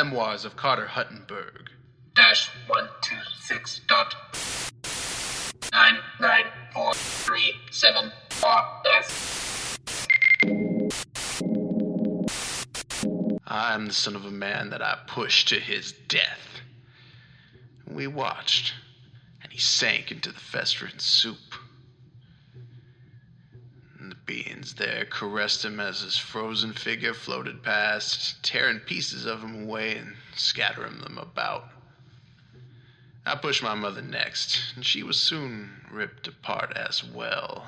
Memoirs of Carter Huttenberg. -126.99437 I am the son of a man that I pushed to his death. We watched, and he sank into the festering soup. And the beings there caressed him as his frozen figure floated past, tearing pieces of him away and scattering them about. I pushed my mother next, and she was soon ripped apart as well.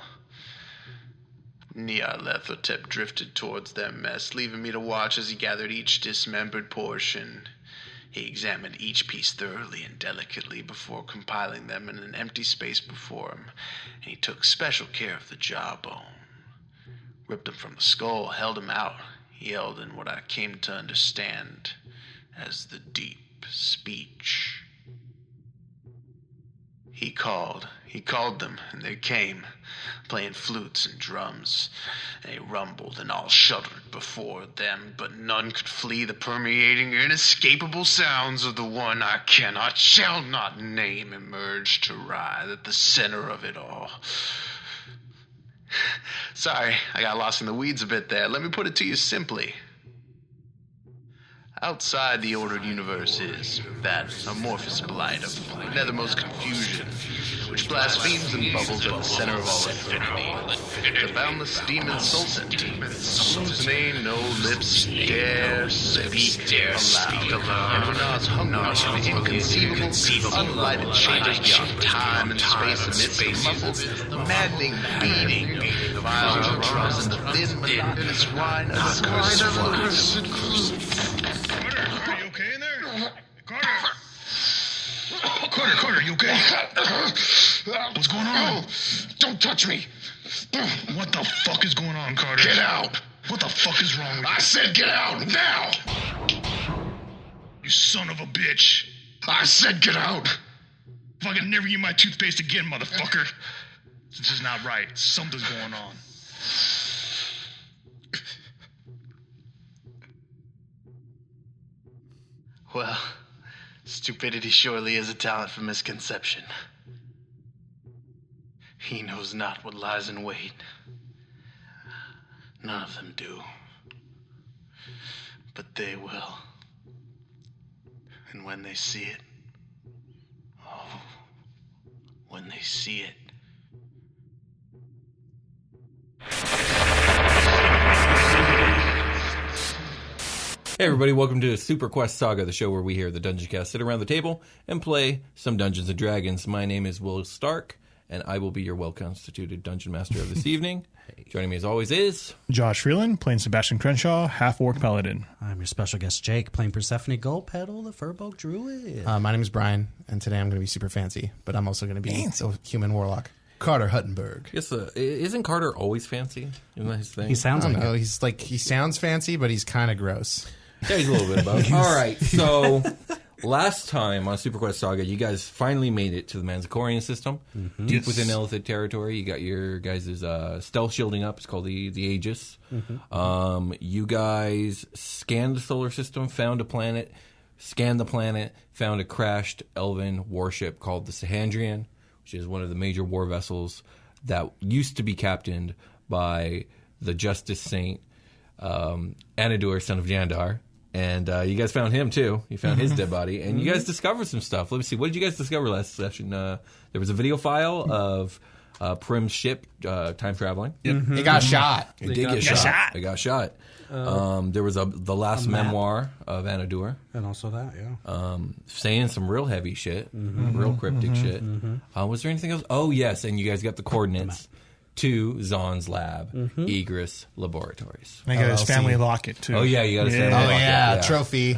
Nyarlathotep drifted towards their mess, leaving me to watch as he gathered each dismembered portion. He examined each piece thoroughly and delicately before compiling them in an empty space before him, and he took special care of the jawbone. Ripped him from the skull, held him out, yelled in what I came to understand as the deep speech. He called them, and they came, playing flutes and drums. They rumbled and all shuddered before them, but none could flee the permeating, inescapable sounds of the one I shall not name emerged to writhe at the center of it all. Sorry, I got lost in the weeds a bit there. Let me put it to you simply. Outside the ordered universe is that amorphous blight of nethermost confusion, which blasphemes and bubbles at the center of all infinity. The boundless demon Sultan, whose name no lips dare speak aloud, and who gnaws hunger in inconceivable, unlighted chambers beyond time and space amidst the muffled, maddening beating of vile drums and the thin, monotonous whine of the cursed Are you okay in there? Carter, you okay? What's going on? Don't touch me. What the fuck is going on, Carter? Get out. What the fuck is wrong with you? I said get out now. You son of a bitch. I said get out. If I can never use my toothpaste again, motherfucker. This is not right. Something's going on. Well, stupidity surely is a talent for misconception. He knows not what lies in wait. None of them do. But they will. And when they see it, oh, when they see it. Hey everybody, welcome to Super Quest Saga, the show where we here, the Dungeon Cast, sit around the table and play some Dungeons & Dragons. My name is Will Stark, and I will be your well-constituted Dungeon Master of this evening. Joining me as always is... Josh Freeland, playing Sebastian Crenshaw, half-orc paladin. I'm your special guest, Jake, playing Persephone Goldpetal, the Furbolg Druid. My name is Brian, and today I'm going to be super fancy, but I'm also going to be a human warlock. Carter Huttenberg. Yes, isn't Carter always fancy? Isn't that his thing? He sounds like it. He's like, he sounds fancy, but he's kind of gross. Yeah, he's a little bit above. All right, so last time on Super Quest Saga, you guys finally made it to the Manzicorian system. Mm-hmm. Deep within Elithid territory. You got your guys' stealth shielding up. It's called the Aegis. Mm-hmm. You guys scanned the solar system, found a planet, scanned the planet, found a crashed elven warship called the Sahandrian, which is one of the major war vessels that used to be captained by the Justice Saint, Anadur, son of Jandar. And you guys found him, too. You found his dead body. And you guys discovered some stuff. Let me see. What did you guys discover last session? There was a video file of Prim's ship time traveling. Yep. Mm-hmm. It got shot. It did get shot. It got shot. There was the last memoir of Anadur. And also that, yeah. Saying some real heavy shit. Real cryptic shit. Was there anything else? Oh, yes. And you guys got the coordinates to Zahn's lab, Egris Laboratories. I got his family locket, too. Oh, yeah, you got his family locket. Yeah, trophy.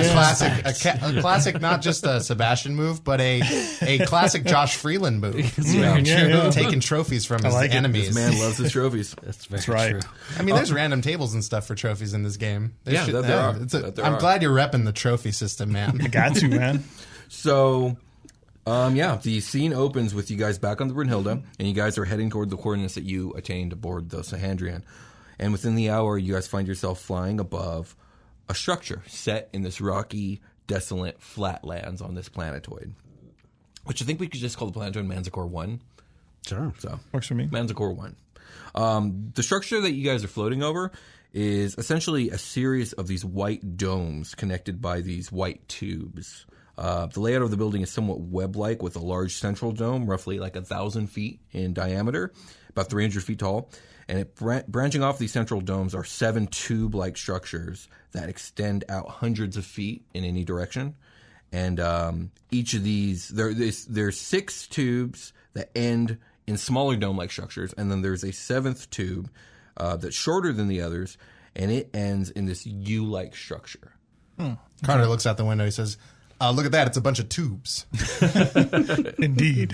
A classic, not just a Sebastian move, but a classic Josh Freeland move. Taking trophies from his enemies. This man loves his trophies. That's right. True. I mean, there's random tables and stuff for trophies in this game. There are. I'm glad you're repping the trophy system, man. I got to, man. So... the scene opens with you guys back on the Brunhilde, and you guys are heading toward the coordinates that you attained aboard the Sahandrian. And within the hour, you guys find yourself flying above a structure set in this rocky, desolate flatlands on this planetoid, which I think we could just call the planetoid Manticore 1. Sure. So Works for me. Manticore 1. The structure that you guys are floating over is essentially a series of these white domes connected by these white tubes. The layout of the building is somewhat web-like with a large central dome, roughly like 1,000 feet in diameter, about 300 feet tall. And branching off these central domes are 7 tube-like structures that extend out hundreds of feet in any direction. And each of these, there's 6 tubes that end in smaller dome-like structures, and then there's a 7th tube that's shorter than the others, and it ends in this U-like structure. Carter looks out the window. He says, look at that. It's a bunch of tubes. Indeed.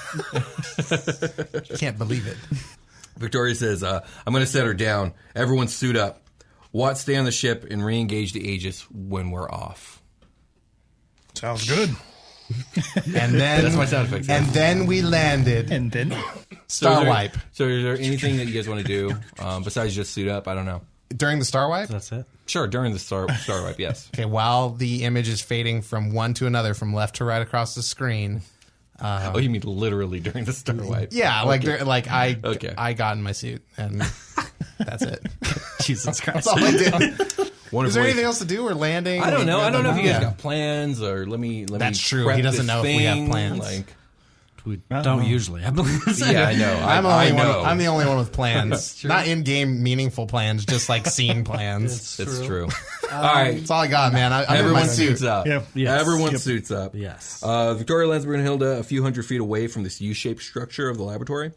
Can't believe it. Victoria says, I'm going to set her down. Everyone suit up. Watts, stay on the ship and re-engage the Aegis when we're off. Sounds good. And then That's my sound effects. And then we landed. And then Star wipe. So is there anything that you guys want to do besides just suit up? I don't know. During the star wipe? That's it. Sure, during the star wipe, yes. Okay, while the image is fading from one to another, from left to right across the screen. Oh, you mean literally during the star wipe? Yeah, Okay. I got in my suit, and that's it. Jesus Christ. That's all I did. One Is of there which- anything else to do or landing? I don't know. I don't know if you guys Yeah. got plans or let me. That's true. prep He doesn't this know if we have thing, plans. Like, We don't usually. I believe. yeah, I know. I'm the only one with plans. Not in-game meaningful plans, just like scene plans. That's true. All right. That's all I got, man. I'm in my Everyone suit. suits up. Yep. Yes. Everyone Yep. suits up. Yes. Victoria lands Brunhilde a few hundred feet away from this U-shaped structure of the laboratory.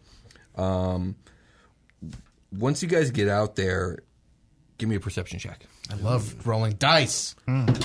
Once you guys get out there, give me a perception check. I love rolling dice.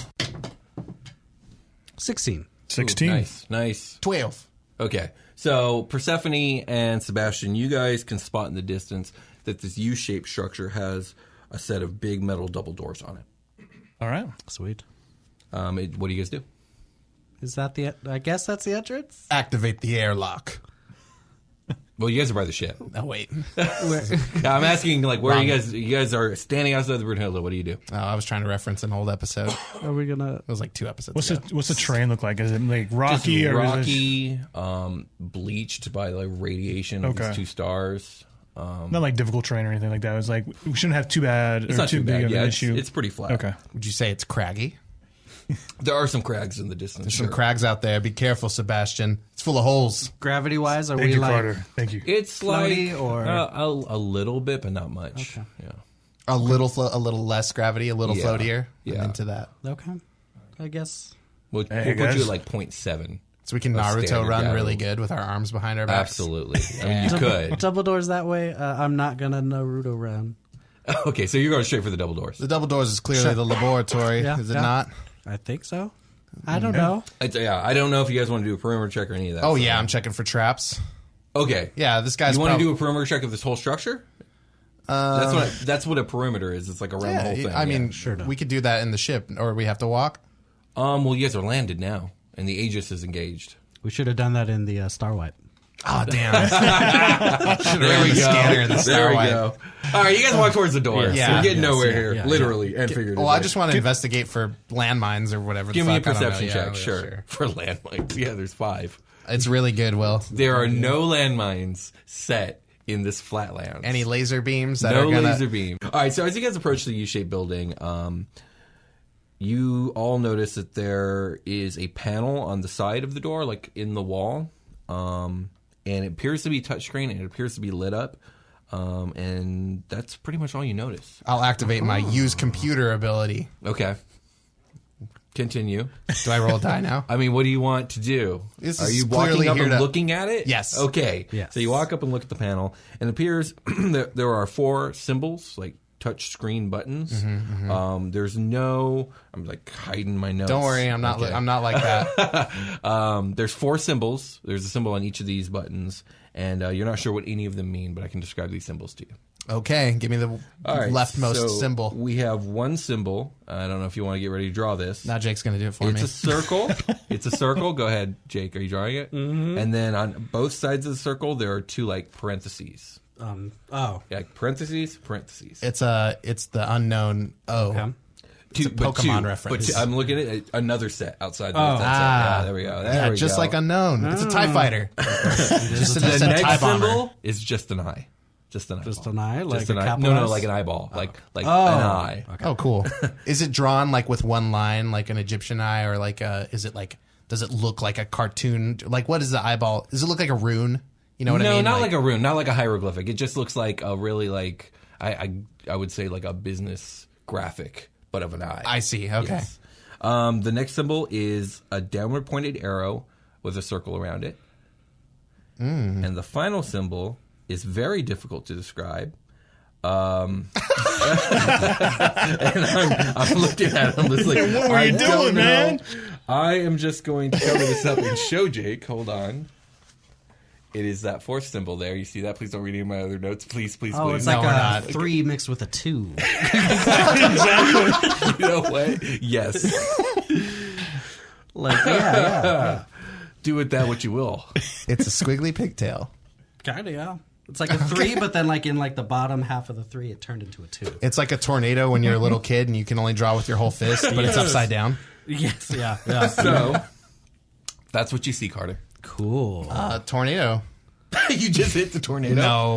16. 16. Nice. 12. Okay. So Persephone and Sebastian, you guys can spot in the distance that this U-shaped structure has a set of big metal double doors on it. All right. Sweet. What do you guys do? Is that the? I guess that's the entrance. Activate the airlock. Well, you guys are by the ship. Oh, wait. Yeah, I'm asking, like, where you guys? You guys are standing outside the Brunhilde. What do you do? Oh, I was trying to reference an old episode. It Are we gonna? was like 2 episodes What's ago. the terrain look like? Is it like rocky Just or is it- rocky, bleached by like radiation of Okay. these 2 stars. not like difficult terrain or anything like that? It was like we shouldn't have too bad It's or not too too big bad. of Yeah, an it's, issue. it's pretty flat. Okay. Would you say it's craggy? There are some crags in the distance. There's some crags out there. Be careful, Sebastian. It's full of holes. Gravity wise, are Thank we you, like? Carter. Thank you. It's like Floaty or- a little bit, but not much. Yeah. A little less gravity, a little Yeah. floatier. Yeah. I'm into that. Okay. I guess. We'll Hey, put you guys. at like 0.7. So we can Of Naruto standard run gravity. really good with our arms behind our backs. Absolutely. I mean, you could. Double doors that way. I'm not gonna Naruto run. Okay, so you're going straight for the double doors. The double doors is clearly the laboratory, Yeah, is it yeah. not? I think so. I don't know. Yeah, I don't know if you guys want to do a perimeter check or any of that. Oh, stuff. yeah, I'm checking for traps. Okay. Yeah, this guy's You want to do a perimeter check of this whole structure? Uh, That's what a perimeter is. It's like around the whole thing. I mean, yeah. we could do that in the ship, or we have to walk. Well, you guys are landed now, and the Aegis is engaged. We should have done that in the Star Wipe. Oh, damn. There we go. Scanner in the There Star we Wipe. go. All right, you guys walk towards the door. Yeah. We're getting Yes, nowhere yeah, here, yeah, literally and figuratively. Well, I just want to investigate for landmines or whatever. Give the me a fuck. I don't know. perception Yeah, check, sure. For landmines. Yeah, there's 5. It's really good, Will. There are no landmines set in this flatland. Any laser beams that No are gonna... laser beam. All right, so as you guys approach the U-shaped building, you all notice that there is a panel on the side of the door, like in the wall, and it appears to be touchscreen and it appears to be lit up, and that's pretty much all you notice. I'll activate my use computer ability. Okay. Continue. Do I roll a die now? I mean, what do you want to do? This Are is you walking clearly up here and to- looking at it? Yes. Okay. Yes. So you walk up and look at the panel, and it appears that there are 4 symbols, like touch screen buttons. There's no. I'm like hiding my notes. Don't worry, I'm not. Okay. I'm not like that. There's 4 symbols. There's a symbol on each of these buttons, and you're not sure what any of them mean, but I can describe these symbols to you. Okay, give me the All right. leftmost so symbol. We have one symbol. I don't know if you want to get ready to draw this. Now Jake's gonna do it for It's me. a circle. It's a circle. Go ahead, Jake. Are you drawing it? Mm-hmm. And then on both sides of the circle, there are 2 like parentheses. Oh. Yeah, like parentheses, parentheses. It's the unknown O. Okay. It's a Pokemon reference. But I'm looking at another set outside. That set. Yeah, there we go. There we just go. like Unknown. It's a TIE fighter. just a The next TIE bomber. symbol is just an eye. Just an eyeball. Just an eye? Like Just a an eye. capital No, S? like an eyeball. Like an eye. Okay. Oh, cool. Is it drawn like with one line, like an Egyptian eye, or like is it like? Does it look like a cartoon? Like, what is the eyeball? Does it look like a rune? You know what I No, mean? not like a rune, not like a hieroglyphic. It just looks like a really like I would say like a business graphic, but of an eye. I see. Okay. Yes. The next symbol is a downward pointed arrow with a circle around it. And the final symbol is very difficult to describe. And I'm looking at him just like, What were you doing, man? I am just going to cover this up and show Jake. Hold on. It is that fourth symbol there. You see that? Please don't read any of my other notes. Please, please, Oh, please. it's No, like we're a not. 3 mixed with a 2. You know what? Yes. Like, yeah. Do with that what you will. It's a squiggly pigtail. Kind of, yeah. It's like a 3, but then like in like the bottom half of the 3, it turned into a 2. It's like a tornado when you're a little kid and you can only draw with your whole fist, but it's upside down. Yes, yeah. So, that's what you see, Carter. Cool. Tornado. You just hit the tornado.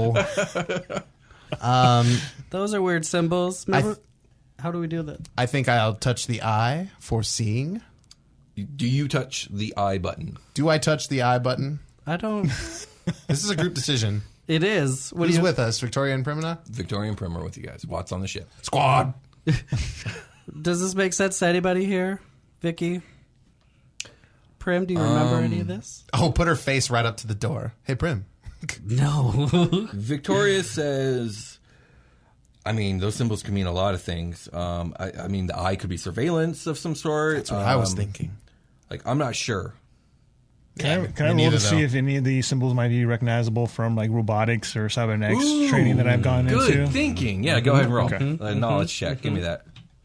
No. Those are weird symbols. Remember, how do we do that? I think I'll touch the eye for seeing. Do you touch the I button? Do I touch the eye button? I don't. This is a group decision. It is. What Who's do you, with us? Victoria and Primina? Victoria and Prim are with you guys. Watts on the ship. Squad. Does this make sense to anybody here? Vicky? Prim, do you remember any of this? Oh, put her face right up to the door. Hey, Prim. No. Victoria says, I mean, those symbols can mean a lot of things. I mean, the eye could be surveillance of some sort. That's what I was thinking. Like, I'm not sure. Can I me roll neither, to see though. if any of these symbols might be recognizable from like robotics or cybernetics training that I've gone Good into? thinking. Yeah, go ahead and roll. Okay. Knowledge check. Give me that.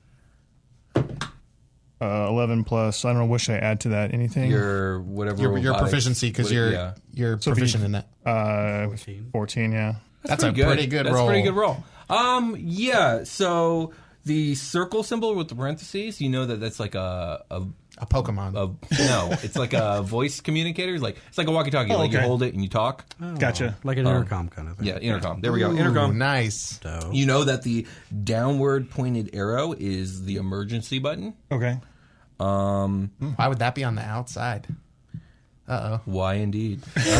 11 plus. I don't know. What should I add to that? Anything? Your whatever. Your robotics- proficiency, because you're yeah. you're So if proficient in that. 14. Yeah. That's a pretty good. pretty good That's roll. a pretty good roll. Yeah. So the circle symbol with the parentheses, you know that's like a Pokemon. no, it's like a voice communicator. Like it's like a walkie-talkie. Oh, Like you okay. hold it and you talk. Gotcha. Like an intercom kind of thing. Yeah, intercom. There we go. Ooh, Intercom. nice. So, You know that the downward pointed arrow is the emergency button. Okay. Why would that be on the outside? Why indeed?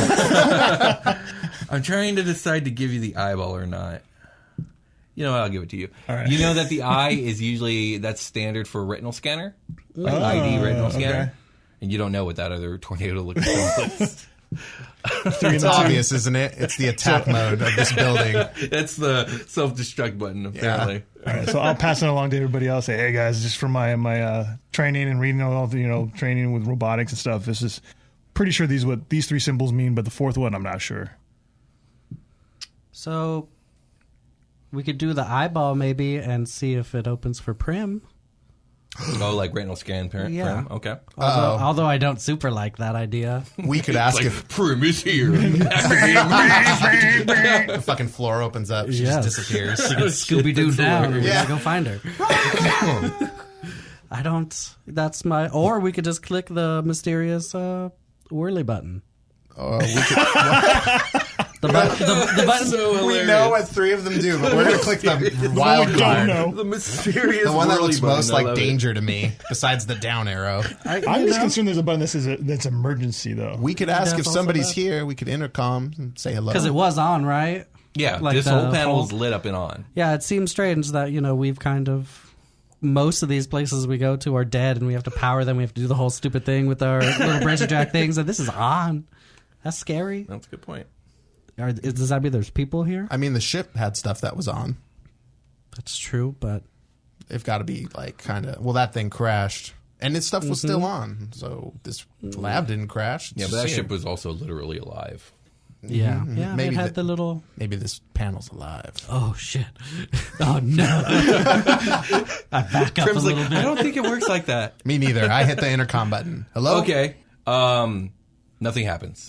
I'm trying to decide to give you the eyeball or not. You know what? I'll give it to you. All right. You know that the eye is usually that's standard for retinal scanner, like ID retinal scanner, okay. and you don't know what that other tornado looking symbol is. It's obvious, isn't it? It's the attack mode of this building. That's the self-destruct button, apparently. All right, so I'll pass it along to everybody else. Say, hey guys, just for my training and reading all the training with robotics and stuff. This is pretty sure what these 3 symbols mean, but the fourth one I'm not sure. so we could do the eyeball maybe and see if it opens for Prim. Oh, like retinal scan, parent. Yeah. Prim? Okay. Although I don't super like that idea. We could ask if Prim is here. the fucking floor opens up. She Yes. just disappears. Scooby Doo down. We Yeah. gotta go find her. I don't. That's my. Or we could just click the mysterious whirly button. The button. We know what 3 of them do, but we're going to click the wild Don't card. know. The mysterious The one that whirly looks button. most I like love it. danger to me, besides the down arrow. I'm just concerned there's a button that says that's emergency though. We could ask That's if also somebody's bad. here. We could intercom and say hello. Because it was on, right? Yeah, Like this the whole panel whole- is lit up and on. Yeah, it seems strange that, we've kind of. Most of these places we go to are dead and we have to power them. We have to do the whole stupid thing with our little branch jack things. And this is on. That's scary. That's a good point. Does that mean there's people here? I mean, the ship had stuff that was on. That's true, but. They've got to be like kind of. Well, that thing crashed, and its stuff was still on. So this lab didn't crash. It's Yeah, but just that here. ship was also literally alive. Yeah. Yeah, Maybe it had the- the little. Maybe this panel's alive. Oh, shit. Oh, no. I back up Prim's a like, little bit. I don't think it works like that. Me neither. I hit the intercom button. Hello. Okay. Nothing happens.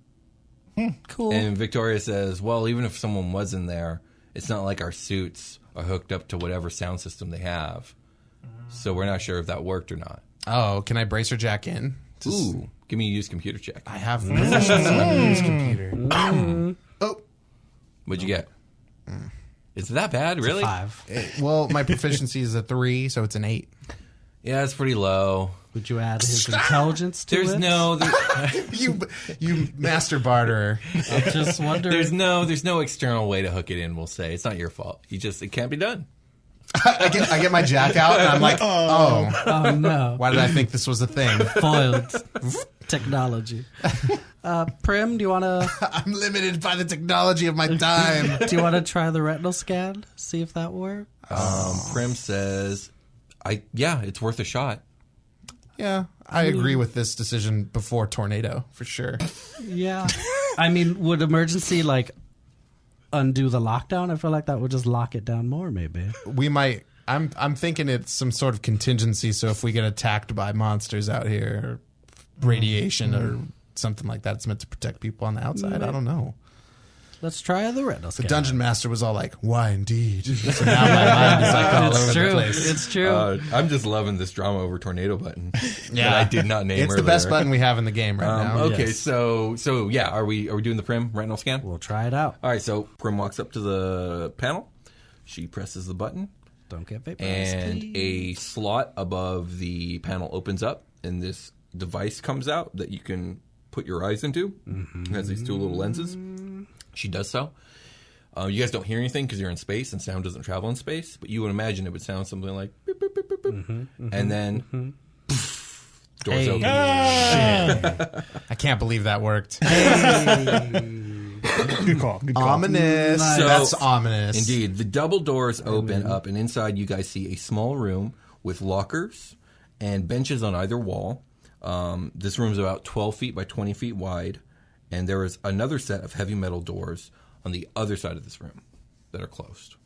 Cool. And Victoria says, well, even if someone was in there, it's not like our suits are hooked up to whatever sound system they have. So we're not sure if that worked or not. Oh, can I bracer jack in? Ooh, give me a used computer check. I have proficiency on the used computer. Oh. What'd you get? Is it that bad, really? 5. Well, my proficiency is a 3, so it's an 8. Yeah, it's pretty low. Would you add his intelligence to There's it? no... You master barterer. I'm just wondering. There's no external way to hook it in, we'll say. It's not your fault. It can't be done. I get my jack out, and I'm like, oh. Oh, no. Why did I think this was a thing? Foiled technology. Prim, do you want to... I'm limited by the technology of my time. Do you want to try the retinal scan? See if that works? Prim says, it's worth a shot. Yeah, I agree with this decision before tornado, for sure. Yeah. I mean, would emergency, undo the lockdown? I feel like that would just lock it down more, maybe. We might... I'm thinking it's some sort of contingency, so if we get attacked by monsters out here, or radiation or something like that, it's meant to protect people on the outside. I don't know. Let's try the retinal The scan. dungeon master was all like, why indeed? So now my mind is all It's over true. the place. It's true. I'm just loving this drama over tornado button. Yeah. that I did not name It's earlier. the best button we have in the game right now. Okay, Yes. so yeah, are we doing the Prim retinal scan? We'll try it out. All right, so Prim walks up to the panel. She presses the button, Don't get vaporized. and a slot above the panel opens up, and this device comes out that you can put your eyes into. It has these 2 little lenses. She does so. You guys don't hear anything because you're in space, and sound doesn't travel in space, but you would imagine it would sound something like beep, beep, beep, beep, beep. And then doors open. I can't believe that worked. Good call. Good call. Ominous. So- That's ominous. Indeed. The double doors open up, and inside you guys see a small room with lockers and benches on either wall. This room is about 12 feet by 20 feet wide, and there is another set of heavy metal doors on the other side of this room that are closed.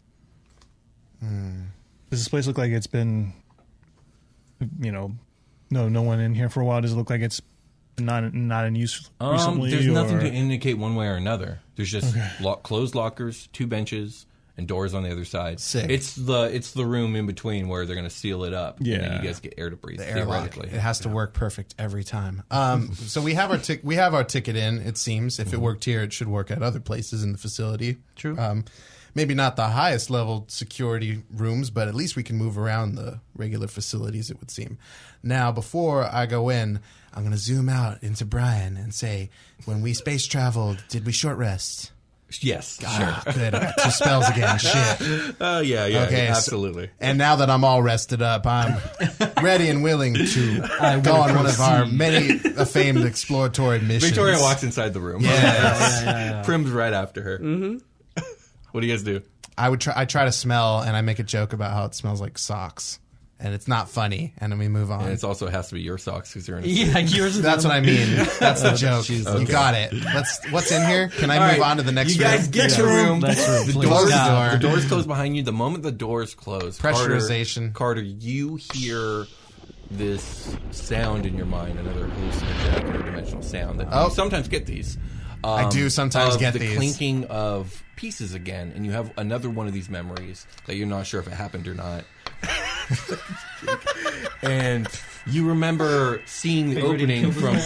Does this place look like it's been, no one in here for a while? Does it look like it's not in use recently? There's nothing or- to indicate one way or another. There's just closed lockers, 2 benches, and doors on the other side. Sick. It's the room in between where they're going to seal it up. And then Yeah. you guys get air to breathe. The airlock. Theoretically. It has to work perfect every time. So we have our ticket in. It seems if it worked here, it should work at other places in the facility. True. Maybe not the highest level security rooms, but at least we can move around the regular facilities. It would seem. Now, before I go in, I'm going to zoom out into Brian and say, when we space traveled, did we short rest? Yes, sure. Ah, good. I got 2 spells again. Shit. Yeah, Okay, so- absolutely. And now that I'm all rested up, I'm ready and willing to go on one of our many famed exploratory missions. Victoria walks inside the room. Yes. Prim's right after her. Mm-hmm. What do you guys do? I try to smell, and I make a joke about how it smells like socks, and it's not funny. And then we move on. And it also has to be your socks because you're in a Yeah, yours is That's what I mean. That's the joke. Jesus. You got it. What's in here? Can I move on to the next You room? guys get your room. Next room, The please. doors, Yeah. the doors close behind you. The moment the doors close, Pressurization. Carter, you hear this sound in your mind, another hallucinogenic interdimensional sound. That Oh. you sometimes get these. I do sometimes of get the these. clinking of pieces again, and you have another one of these memories that you're not sure if it happened or not. And you remember seeing the opening from.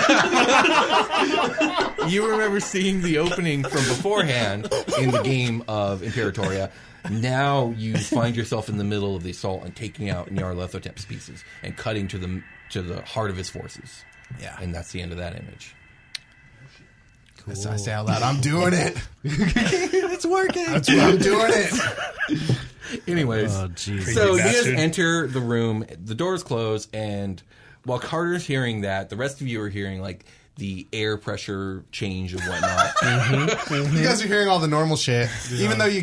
You remember seeing the opening from beforehand in the game of Imperatoria. Now you find yourself in the middle of the assault and taking out Nyarlathotep's pieces and cutting to the heart of his forces. Yeah. And that's the end of that image. As I say out loud, I'm doing it. It's working. I'm doing it. Anyways, Oh, jeez. so you guys bastard. enter the room, the doors close, and while Carter's hearing that, the rest of you are hearing like the air pressure change and whatnot. You guys are hearing all the normal shit, even though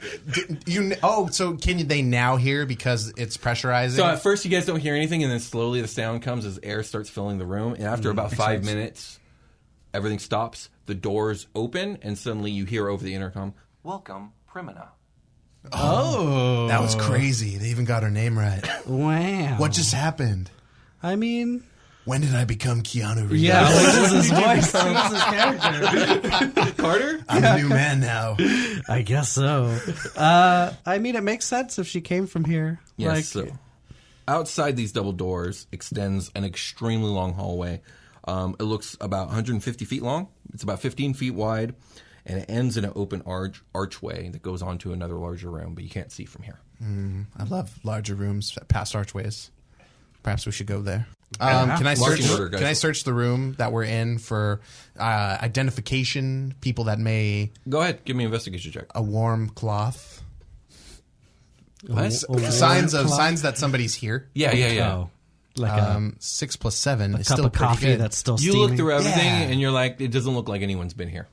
so can they now hear because it's pressurizing? So at first you guys don't hear anything, and then slowly the sound comes as air starts filling the room, and after about 5 minutes, everything stops, the doors open, and suddenly you hear over the intercom, "Welcome, Primina." That was crazy. They even got her name right. Wow. What just happened? I mean, When did I become Keanu Reeves? Yeah, which was his voice. What was his character? Carter? I'm a new man now. I guess so. I mean, it makes sense if she came from here. Yes. So outside these double doors extends an extremely long hallway. It looks about 150 feet long. It's about 15 feet wide, and it ends in an open archway that goes on to another larger room, but you can't see from here. I love larger rooms, past archways. Perhaps we should go there. Can I search? Marching order, guys. Can I search the room that we're in for identification? People that may Go ahead. Give me an investigation check. a warm cloth. What? Signs that somebody's here. Yeah. Oh, like 6 plus 7 a is cup still of pretty coffee good. that's still You steaming. look through everything, Yeah. and you're like, it doesn't look like anyone's been here.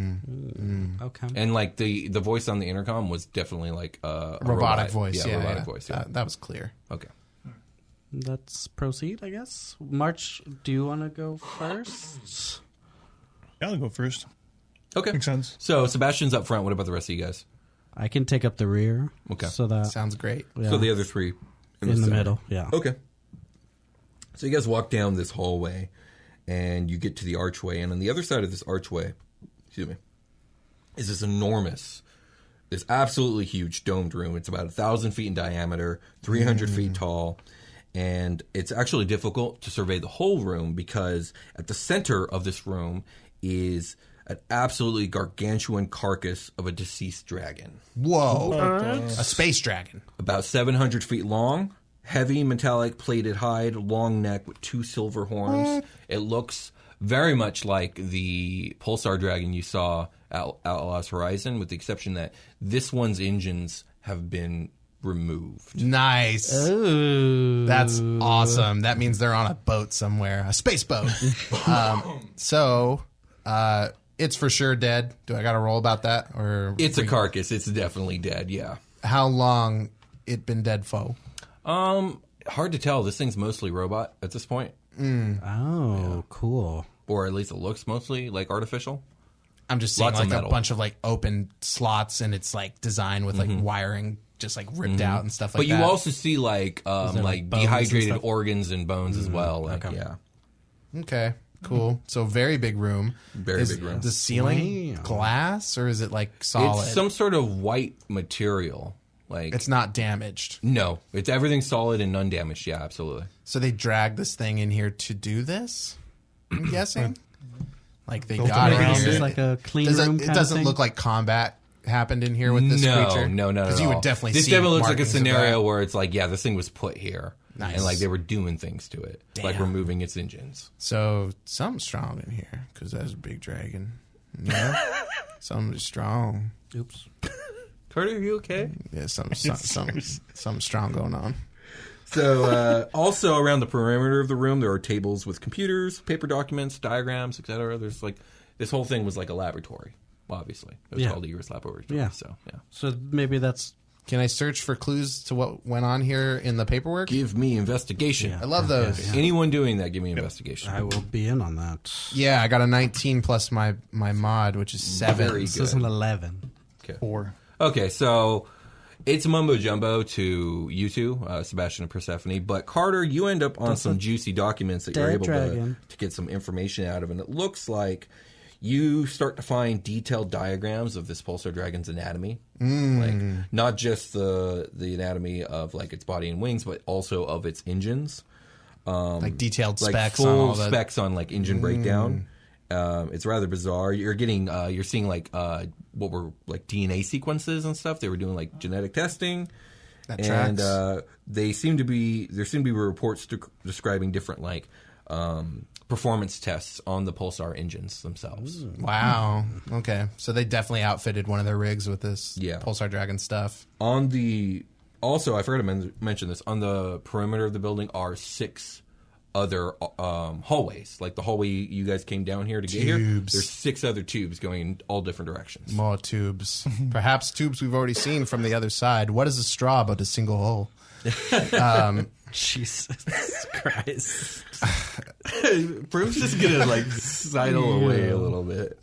Okay. And like the voice on the intercom was definitely like a robotic robot. voice. Yeah, robotic voice. Yeah. That was clear. Okay. Let's proceed, I guess. March, do you want to go first? Yeah, I'll go first. Okay. Makes sense. So Sebastian's up front. What about the rest of you guys? I can take up the rear. Okay. So that Sounds great. yeah, So the other three in the center. middle. Yeah. Okay. So you guys walk down this hallway, and you get to the archway, and on the other side of this archway, is this enormous, this absolutely huge domed room. It's about 1,000 feet in diameter, 300 feet tall, and it's actually difficult to survey the whole room because at the center of this room is an absolutely gargantuan carcass of a deceased dragon. Whoa. A space dragon. About 700 feet long, heavy metallic plated hide, long neck with 2 silver horns. It looks very much like the Pulsar dragon you saw at Outlaws Horizon, with the exception that this one's engines have been removed. Nice. Ooh. That's awesome. That means they're on a boat somewhere, a space boat. It's for sure dead. Do I got to roll about that, or It's a carcass. It's definitely dead, yeah. how long it been dead for? Hard to tell. This thing's mostly robot at this point, Oh, cool. or at least it looks mostly like artificial. I'm just seeing Lots of like a metal. bunch of like open slots, and it's like designed with like wiring just like ripped out and stuff like But that. you also see like there, like, bones and dehydrated stuff? organs and bones as well. Like, okay. yeah. Okay, cool. So very big room. Very big room. The ceiling Wow. glass, or is it like solid? It's some sort of white material. Like It's not damaged. no, it's everything's solid and undamaged. Yeah, absolutely. So they dragged this thing in here to do this. I'm guessing. Like they Built got it it around here. This is like a clean Does room it kind doesn't of thing? look like combat happened in here with this no, creature. no, not Because at you all. would definitely This see definitely looks like a markings of scenario that. where it's like, yeah, this thing was put here, Nice. and like they were doing things to it, like Damn. removing its engines. So something's strong in here because that's a big dragon. You know? Something's strong. Oops. Carter, are you okay? Yeah, something strong going on. So, also around the perimeter of the room, there are tables with computers, paper documents, diagrams, etc. There's like this whole thing was like a laboratory. Obviously, it was Yeah. called the Eurus Laboratory. Yeah. So, yeah. So maybe that's Can I search for clues to what went on here in the paperwork? Give me investigation. Yeah. I love those. Anyone doing that, give me investigation. I will be in on that. Yeah, I got a 19 plus my mod, which is 7. Very This is an 11. 4. Okay, so it's mumbo jumbo to you two, Sebastian and Persephone. But Carter, you end up on some juicy documents that you're dead able dragon. to get some information out of, and it looks like you start to find detailed diagrams of this pulsar dragon's anatomy, like not just the anatomy of like its body and wings, but also of its engines. Like detailed Like specs full on all the specs on like engine breakdown. It's rather bizarre. You're getting, you're seeing like what were like DNA sequences and stuff. They were doing like genetic testing, That and tracks. there seem to be reports describing different like performance tests on the Pulsar engines themselves. Wow. Okay. So they definitely outfitted one of their rigs with this Yeah. Pulsar Dragon stuff. On the also, I forgot to mention this. On the perimeter of the building are 6 other hallways. Like the hallway you guys came down here to get here. Tubes. There's 6 other tubes going in all different directions. More tubes. Perhaps tubes we've already seen from the other side. What is a straw but a single hole? Jesus Christ. Proof's just gonna like sidle away a little bit.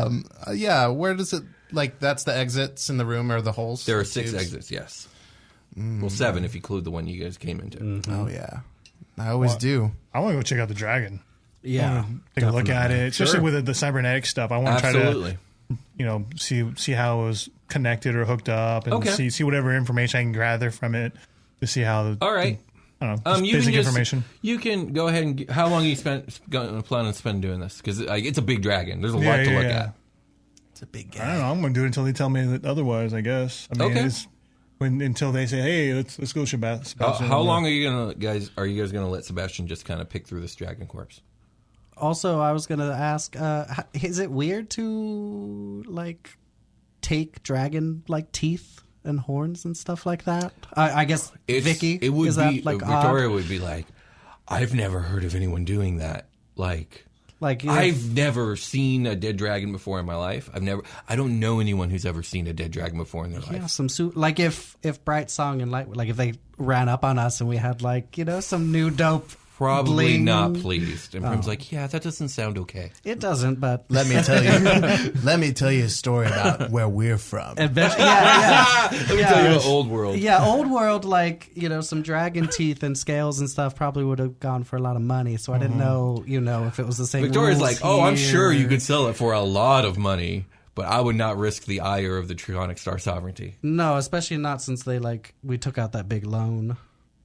Yeah, where does it, like, that's the exits in the room or the holes? There are the 6 tubes? exits. Yes. Well, 7 if you include the one you guys came into. Oh yeah, I always do. I want to go check out the dragon. Yeah. Take a look at it, especially Sure. with the cybernetic stuff. I want to try to, Absolutely. see how it was connected or hooked up, and Okay. see whatever information I can gather from it to see how. All right. I don't know. Just You basic can just, information. You can go ahead and. How long are you plan on spending doing this? Because it's a big dragon. There's a lot to look at. It's a big I guy. don't know. I'm going to do it until they tell me that otherwise. I guess. I mean, Okay. it's until they say, "Hey, let's go, Sebastian." How long are you guys gonna let Sebastian just kind of pick through this dragon corpse? Also, I was gonna ask: is it weird to like take dragon like teeth and horns and stuff like that? I guess Vicky. It would is be that, like, Victoria odd? would be like, I've never heard of anyone doing that. Like I've never seen a dead dragon before in my life. I don't know anyone who's ever seen a dead dragon before in their yeah, life. some like if Bright Song and Light, like if they ran up on us and we had like some new dope. Probably bling. not pleased. And Prim's like, yeah, that doesn't sound okay. It doesn't, but Let me tell you. Let me tell you a story about where we're from. eventually, yeah. Let me tell you about Old World. Yeah, old world, like, some dragon teeth and scales and stuff probably would have gone for a lot of money. So I didn't know, if it was the same. Victoria's rules like, oh, I'm here. sure you could sell it for a lot of money, but I would not risk the ire of the Trionic Star Sovereignty. No, especially not since we took out that big loan.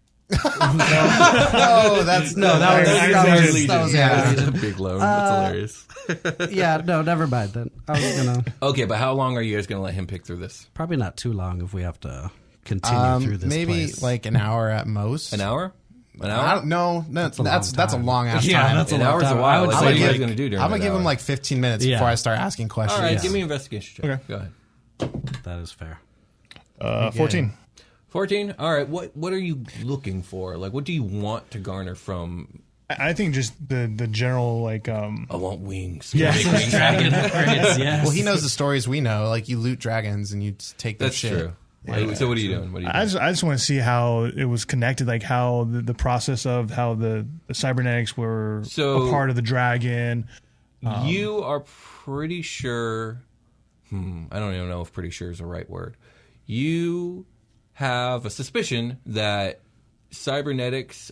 Oh, that's That was Yeah, yeah. that's a big loan. That's hilarious. Yeah, no, never mind then. I was gonna Okay, but how long are you guys going to let him pick through this? probably not too long if we have to continue through this. maybe place. like an hour at most. An hour? An I hour? don't know. That's a time. long ass Yeah, time. that's a An long hour's a time. while. I would Like, say what are you like- guys going to do during I'm gonna that give him hour? like 15 minutes Yeah. before I start asking questions. All right, Yeah. give me an investigation check. Okay. Go ahead. That is fair. 14. 14? All right, what are you looking for? Like, what do you want to garner from... I think just the general like I want wings. Yeah. Big wing dragon. Yes. Well, he knows the stories we know. Like you loot dragons and you take their That's shit. true. So what are you doing? I just want to see how it was connected, like how the process of how the cybernetics were So- a part of the dragon. You are pretty sure... I don't even know if pretty sure is the right word. You have a suspicion that cybernetics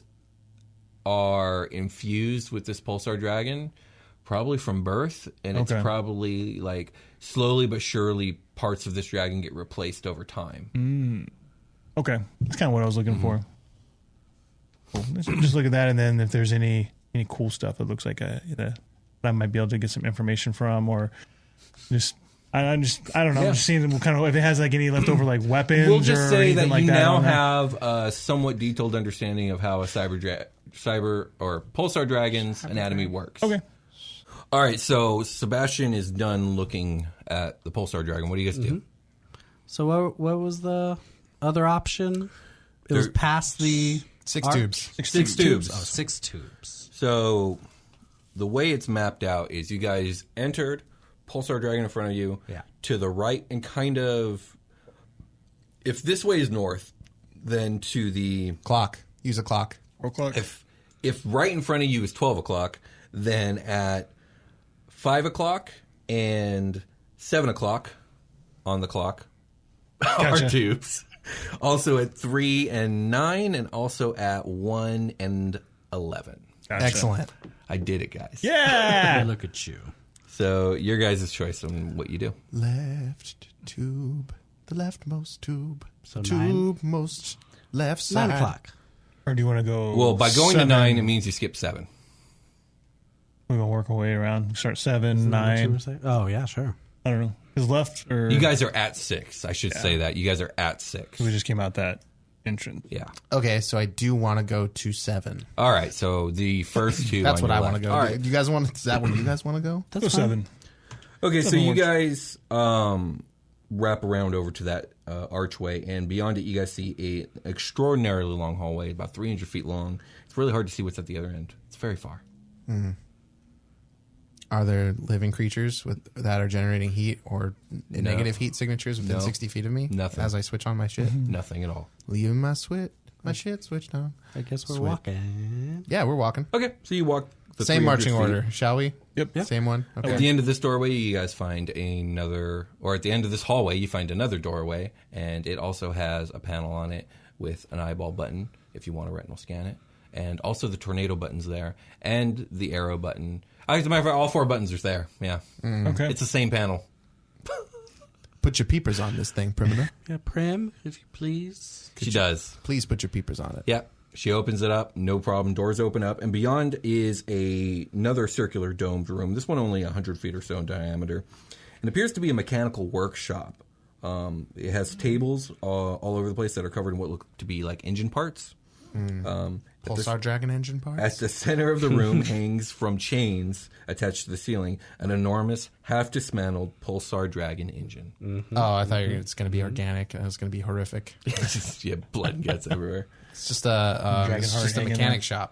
are infused with this pulsar dragon probably from birth, and it's Okay. probably like slowly but surely parts of this dragon get replaced over time. Okay, that's kind of what I was looking for. Cool. Let's just look at that, and then if there's any cool stuff that looks like that I might be able to get some information from, or just. I don't know. Yeah. I'm just seeing what kind of if it has like any leftover like weapons. We'll just or say anything that like you that now on there. have a somewhat detailed understanding of how a cyber or pulsar dragon's anatomy works. Okay. All right, so Sebastian is done looking at the pulsar dragon. What do you guys do? So what was the other option? It was There- past the 6 arch? tubes. Six tubes. Oh, 6 tubes. So the way it's mapped out is you guys entered pulsar dragon in front of you. Yeah. To the right and kind of, if this way is north, then to the Clock. Use a clock. 4 o'clock. if right in front of you is 12 o'clock, then at 5 o'clock and 7 o'clock on the clock are Gotcha. tubes. Also at 3 and 9, and also at 1 and 11. Gotcha. Excellent. I did it, guys. Yeah. Look at you. So your guys' choice on what you do. Left tube. The leftmost tube. So tube most left side. 9 o'clock. Or do you want to go? Well, by going 7? to 9, it means you skip 7. We're gonna work our way around. Start 7, Isn't that what you 9. were saying? Oh, yeah, sure. I don't know. Is left or You guys are at 6. I should say that. You guys are at 6. we just came out that entrance. Yeah. Okay, so I do want to go to 7. All right. So the first two. That's on what your I want to left. go. All right. You guys want? Is that where you guys want to go? That's Go fine. 7. Okay. So Seven you works. guys wrap around over to that archway, and beyond it, you guys see a extraordinarily long hallway, about 300 feet long. It's really hard to see what's at the other end. It's very far. Are there living creatures that are generating heat or negative heat signatures within No. 60 feet of me? Nothing. As I switch on my shit? Nothing at all. Leaving my shit switched on. I guess we're Sweet. walking. Yeah, we're walking. Okay. So you walk the Same 300 marching feet. order, shall we? Yep. Same one? Okay. At the end of this doorway, you guys find another, or at the end of this hallway, you find another doorway, and it also has a panel on it with an eyeball button if you want to retinal scan it, and also the tornado button's there, and the arrow button. As a matter of fact, all 4 buttons are there. Yeah, Okay. it's the same panel. Put your peepers on this thing, Primitor. Yeah, Prim, if you please. She does. Please put your peepers on it. Yep. She opens it up, no problem. Doors open up, and beyond is another circular domed room. This one only 100 feet or so in diameter. It appears to be a mechanical workshop. It has tables all over the place that are covered in what look to be like engine parts. Pulsar Dragon engine parts? At the center of the room hangs from chains attached to the ceiling an enormous, half-dismantled Pulsar Dragon engine. Oh, I thought it's going to be organic. It was going to be horrific. Yeah, blood and guts everywhere. It's just a mechanic shop.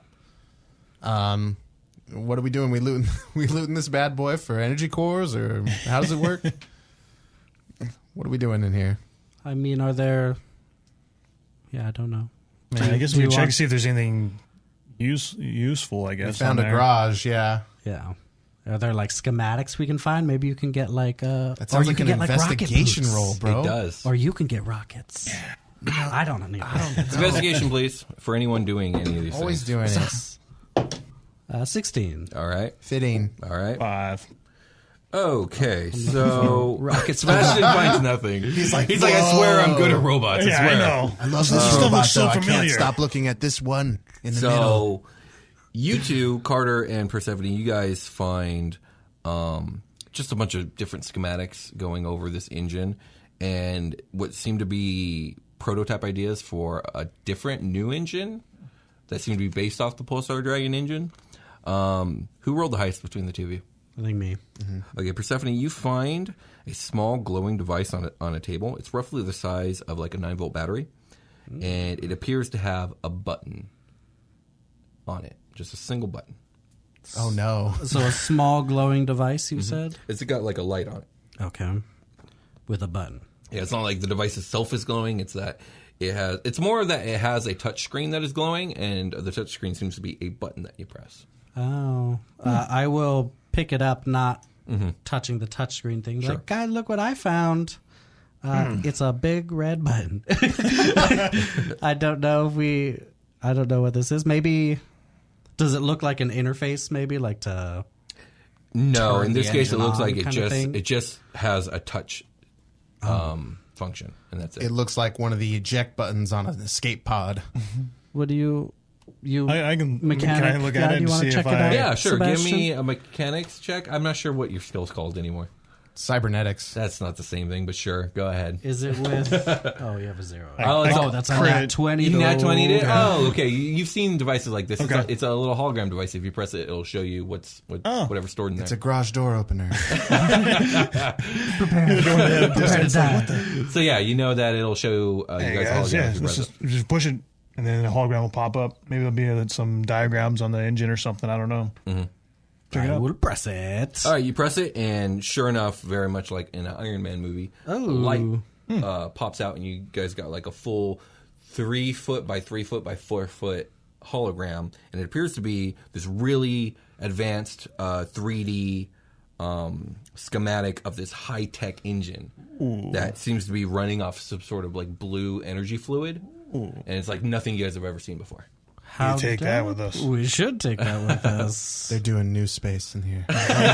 What are we doing? We looting this bad boy for energy cores, or how does it work? What are we doing in here? I mean, are there... Yeah, I don't know. I guess Do we you can check want- to see if there's anything useful, I We guess. found on a there. garage, yeah. Yeah. Are there like schematics we can find? Maybe you can get like That or sounds you like can an get like rocket investigation boots. roll, bro. It does. Or you can get rockets. I don't know. Investigation, please, for anyone doing any of these Always things. doing it. 16. All right. Fitting. All right. 5. Okay, so Rockets. Sebastian finds nothing. He's like, I swear I'm good at robots. Yeah, I swear. I know. I love This this stuff robot, looks so though. I can't familiar. stop looking at this one in the middle. So, you two, Carter and Persephone, you guys find just a bunch of different schematics going over this engine and what seem to be prototype ideas for a different new engine that seem to be based off the Pulsar Dragon engine. Who rolled the highest between the two of you? I think me. Okay, Persephone, you find a small glowing device on a table. It's roughly the size of like a 9-volt battery, and it appears to have a button on it, just a single button. Oh, no. So a small glowing device, you said? It's got like a light on it. Okay. With a button. Yeah, it's not like the device itself is glowing. It's that it's more that it has a touch screen that is glowing, and the touch screen seems to be a button that you press. Oh. I will pick it up, not touching the touchscreen thing. Sure. Like, guys, look what I found. It's a big red button. I don't know what this is. Maybe, does it look like an interface maybe? Like to... No, Turn in this the case, it engine looks on like kind of thing? it just has a touch function, and that's it. It looks like one of the eject buttons on an escape pod. What do you I can mechanic can I look guy, at do it you and wanna see check if it out? Yeah, sure. Give Sebastian? me a mechanics check. I'm not sure what your skill's called anymore. Cybernetics. That's not the same thing, but sure. Go ahead. Is it with... Oh, you have a 0. Oh, That's a crit. nat 20. You nat 20 it? though. Oh, okay. You've seen devices like this. Okay. It's a little hologram device. If you press it, it'll show you whatever's stored in there. It's a garage door opener. Prepare to die. So yeah, you know that it'll show you Hey guys guys, hologram yeah, if you let's press it. just push it, and then the hologram will pop up. Maybe there'll be some diagrams on the engine or something. I don't know. Check it I out. will press it. All right, you press it, and sure enough, very much like in an Iron Man movie, Oh. light pops out, and you guys got like a full 3 foot by 3 foot by 4 foot hologram, and it appears to be this really advanced 3D schematic of this high tech engine that seems to be running off some sort of like blue energy fluid, and it's like nothing you guys have ever seen before. How take that with us. We should take that with us. They're doing new space in here.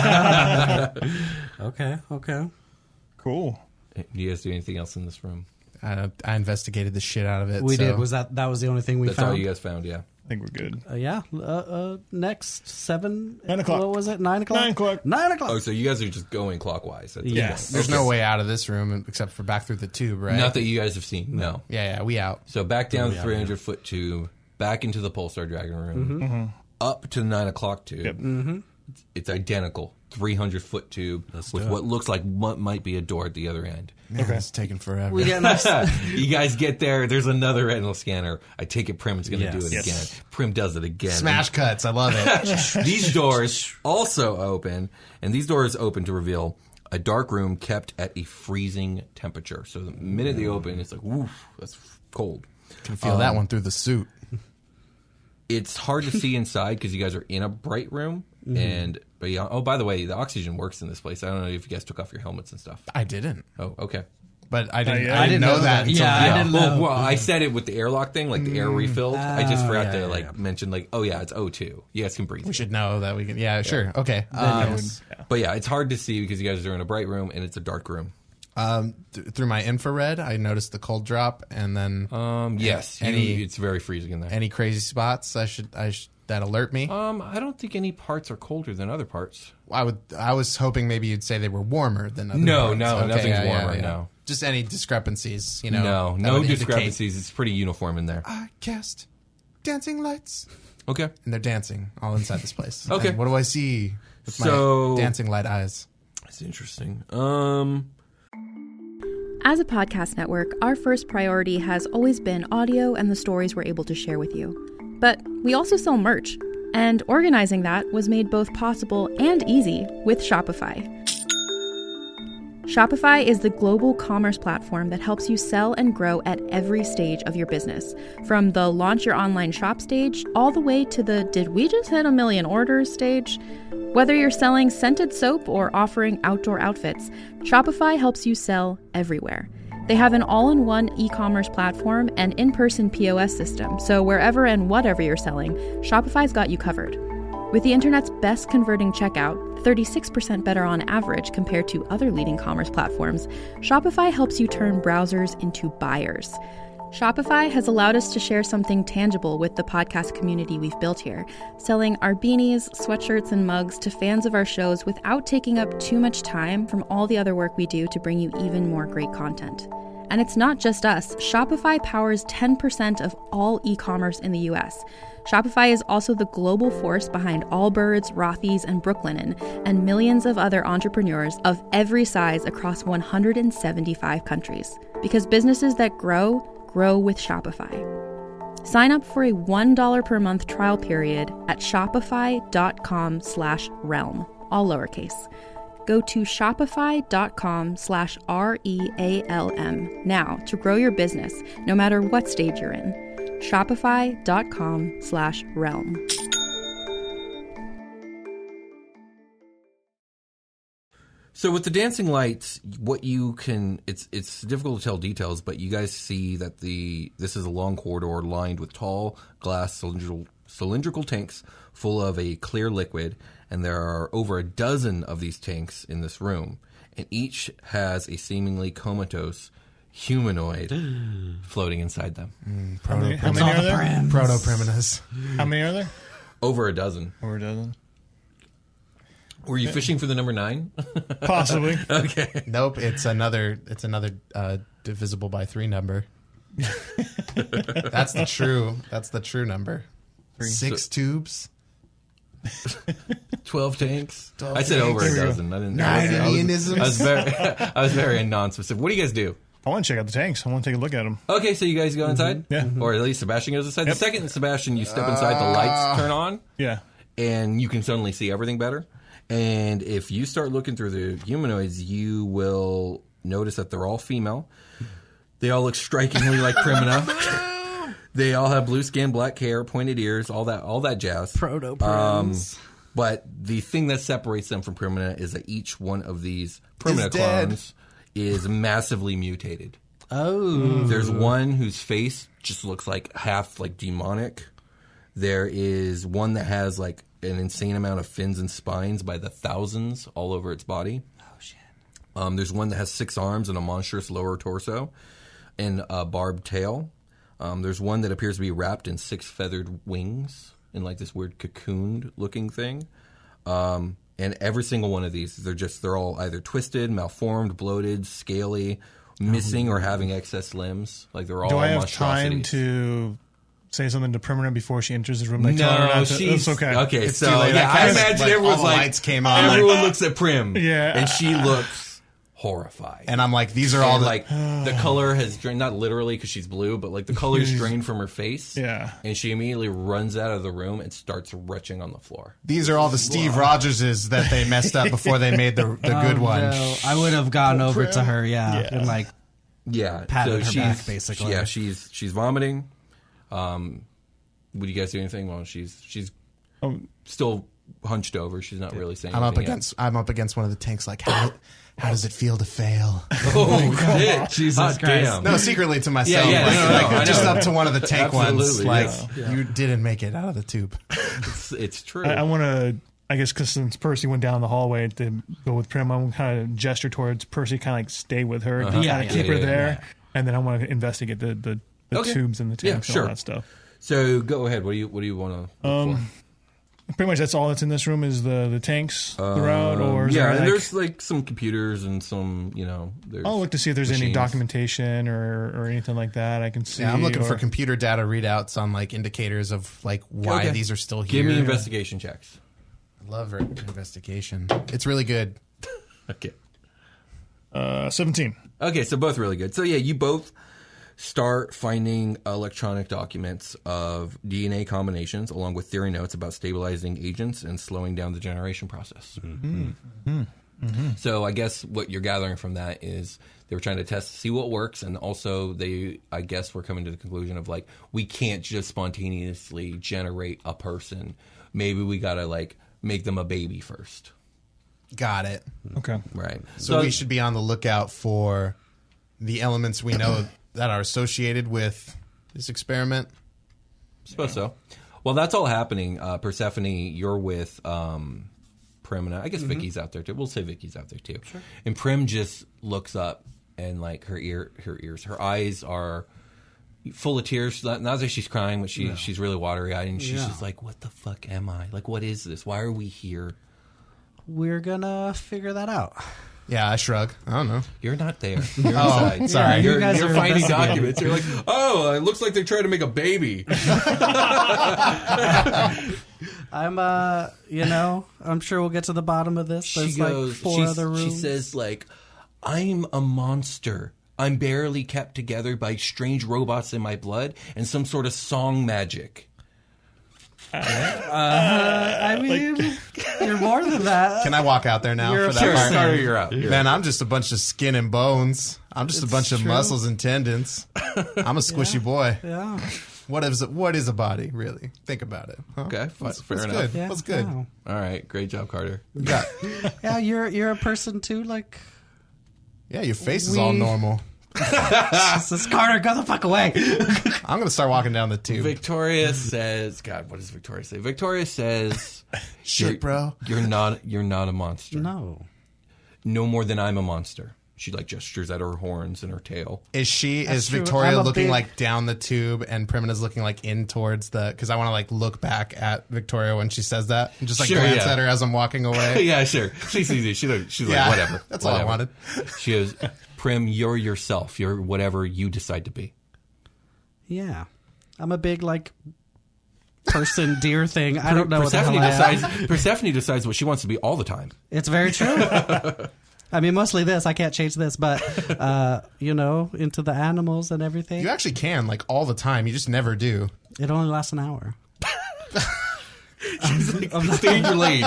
Okay. Cool. Do you guys do anything else in this room? I investigated the shit out of it. We so- did. That was the only thing we That's found? all you guys found, yeah. I think we're good. Yeah. Next 7. 9 o'clock. What was it? 9 o'clock. 9 o'clock. 9 o'clock. Oh, so you guys are just going clockwise. That's Yes. There's no way out of this room except for back through the tube, right? Not that you guys have seen, no. Yeah, we out. So back down the 300-foot tube, back into the Pulsar Dragon room, up to the 9 o'clock tube. Yep. It's identical, 300-foot tube with what looks like what might be a door at the other end. Man, it's taking forever. We get nice. You guys get there. There's another retinal scanner. I take it Prim's going to do it Yes. again. Prim does it again. Smash cuts. I love it. These doors also open, and these doors open to reveal a dark room kept at a freezing temperature. So the minute they open, it's like, woof, that's cold. Can feel that one through the suit. It's hard to see inside because you guys are in a bright room. But yeah, oh, by the way, the oxygen works in this place. I don't know if you guys took off your helmets and stuff. I didn't. Oh, okay. But I didn't. yeah. I didn't know that. Until I didn't know. Well, I said it with the airlock thing, like the air refilled. I just forgot to yeah. mention, oh yeah, it's O2. You guys can breathe. We should know that we can. Yeah, sure. Okay. But yeah, it's hard to see because you guys are in a bright room and it's a dark room. Through my infrared, I noticed the cold drop, and then Yes, it's very freezing in there. any crazy spots I should that alert me. I don't think any parts are colder than other parts. I was hoping maybe you'd say they were warmer than other No, parts. no, Okay, nothing's warmer, no. Just any discrepancies, you know. No, that no would indicate, discrepancies. It's pretty uniform in there. I cast dancing lights, Okay. and they're dancing all inside this place. Okay. And what do I see with So- my dancing light eyes? That's interesting. As a podcast network, our first priority has always been audio and the stories we're able to share with you. But we also sell merch, and organizing that was made both possible and easy with Shopify. Shopify is the global commerce platform that helps you sell and grow at every stage of your business. From the launch your online shop stage, all the way to the did we just hit 1 million orders stage? Whether you're selling scented soap or offering outdoor outfits, Shopify helps you sell everywhere. They have an all-in-one e-commerce platform and in-person POS system, so wherever and whatever you're selling, Shopify's got you covered. With the internet's best converting checkout, 36% better on average compared to other leading commerce platforms, Shopify helps you turn browsers into buyers. Shopify has allowed us to share something tangible with the podcast community we've built here, selling our beanies, sweatshirts, and mugs to fans of our shows without taking up too much time from all the other work we do to bring you even more great content. And it's not just us. Shopify powers 10% of all e-commerce in the US. Shopify is also the global force behind Allbirds, Rothy's, and Brooklinen, and millions of other entrepreneurs of every size across 175 countries. Because businesses that grow with Shopify. Sign up for a $1 per month trial period at shopify.com/realm, all lowercase. Go to shopify.com/REALM now to grow your business, no matter what stage you're in. Shopify.com/realm. So with the dancing lights, what you can it's difficult to tell details, but you guys see that this is a long corridor lined with tall glass cylindrical tanks full of a clear liquid, and there are over a dozen of these tanks in this room, and each has a seemingly comatose humanoid floating inside them. How many are there? Proto-primitus. How many are there? Over a dozen. Over a dozen. Were you fishing for the number 9? Possibly. Okay. Nope, it's another divisible by 3 number. That's the true number. 6 tubes. 12 tanks. I said over a dozen. I didn't. I was very non-specific. What do you guys do? I want to check out the tanks. I want to take a look at them. Okay, so you guys go inside? Yeah. Or at least Sebastian goes inside. Yep. The second Sebastian, you step inside, the lights turn on, Yeah. and you can suddenly see everything better. And if you start looking through the humanoids, you will notice that they're all female. They all look strikingly like Primina. They all have blue skin, black hair, pointed ears, all that jazz. Proto-prims. But the thing that separates them from Primina is that each one of these Primina dead. clones is massively mutated. Oh. There's one whose face just looks like half like demonic. There is one that has like an insane amount of fins and spines by the thousands all over its body. Oh, shit. There's one that has 6 arms and a monstrous lower torso and a barbed tail. There's one that appears to be wrapped in 6 feathered wings in like this weird cocooned looking thing. And every single one of these, they're all either twisted, malformed, bloated, scaly, missing or having excess limbs. Like they're all Do I have monstrosities. time to say something to Primina before she enters the room? Like, No, tell her not to, she's it's okay. Okay, It's so too late. yeah, I imagine Like, everyone's all the like, lights came on. everyone looks at Prim, Yeah. and she looks horrified. And I'm like, these are all And, the like the color has drained, not literally because she's blue, but like the color's drained from her face. Yeah. And she immediately runs out of the room and starts retching on the floor. these are all the Steve Rogerses that they messed up before they made the good one. No, I would have gone over to her, and like, Yeah, Patted her she's back, basically. Yeah, she's vomiting. Would you guys do anything? Well, she's Oh, still hunched over. She's not really saying I'm up anything yet. against one of the tanks. Like, how does it feel to fail? Oh, shit. Jesus Christ. Damn. No, secretly to myself. Yeah, like, no, like, I just know. up to one of the tank ones. Absolutely, Like, yeah. you didn't make it out of the tube. It's true. I want to, I guess, because since Percy went down the hallway to go with Prim, I'm going to kind of gesture towards Percy, kind of like stay with her, to kind of keep her there, and then I want to investigate the Okay. tubes and the tanks and sure. all that stuff. So go ahead. What do you want to look for? Pretty much that's all that's in this room is the tanks throughout, or is Yeah, there, and like, there's like some computers and some, there's I'll look to see if there's any machines. documentation or anything like that I can see. Yeah, I'm looking for or- computer data readouts on like indicators of like why Okay. these are still here. Give me investigation checks. I love investigation. It's really good. Okay. 17. Okay, so both really good. So yeah, you both start finding electronic documents of DNA combinations along with theory notes about stabilizing agents and slowing down the generation process. So I guess what you're gathering from that is they were trying to test to see what works, and also they, I guess, were coming to the conclusion of like, we can't just spontaneously generate a person. Maybe we gotta like make them a baby first. Got it. Okay. Right. So we should be on the lookout for the elements we know that are associated with this experiment. Suppose so. Well, that's all happening. Persephone, you're with Prim, and I guess Vicky's out there too. We'll say Vicky's out there too. Sure. And Prim just looks up, and like her eyes are full of tears. Not that she's crying, but she's really watery eyed, and she's just like, "What the fuck am I? Like, what is this? Why are we here?" We're gonna figure that out. Yeah, I shrug. I don't know. You're not there. You're Oh, inside. sorry. you You're guys are finding investigating. documents. You're like, oh, it looks like they're trying to make a baby. I'm sure we'll get to the bottom of this. There's like four other rooms. She says, like, I'm a monster. I'm barely kept together by strange robots in my blood and some sort of song magic. I mean, you're more than that. Can I walk out there now for that Sure, part? Carter, you're out. Man, I'm just a bunch of skin and bones. I'm just a bunch of true. muscles and tendons. I'm a squishy boy. Yeah. What is a body, really? Think about it. Huh? Okay, What's fair enough. good? Yeah. What's good? Wow. All right, great job, Carter. Yeah. Yeah, you're a person too. Like, Yeah, your face is all normal. this Carter, go the fuck away. I'm going to start walking down the tube. Victoria says, God, what does Victoria say? Victoria says, Shit, bro. You're not a monster. No. No more than I'm a monster. She like gestures at her horns and her tail. Is That's true. Victoria I'm a looking big- like down the tube and Primina's looking like in towards because I want to like look back at Victoria when she says that and just like Sure, glance yeah. at her as I'm walking away. Yeah, sure. She sees it. She's Yeah, like, whatever. that's all I whatever. wanted. She goes, Prim, you're yourself. You're whatever you decide to be. Yeah. I'm a big, like, person deer thing. I don't know what the hell Persephone decides what she wants to be all the time. It's very true. I mean, mostly this. I can't change this, but, into the animals and everything. You actually can like all the time. You just never do. It only lasts an hour. Stay in your lane.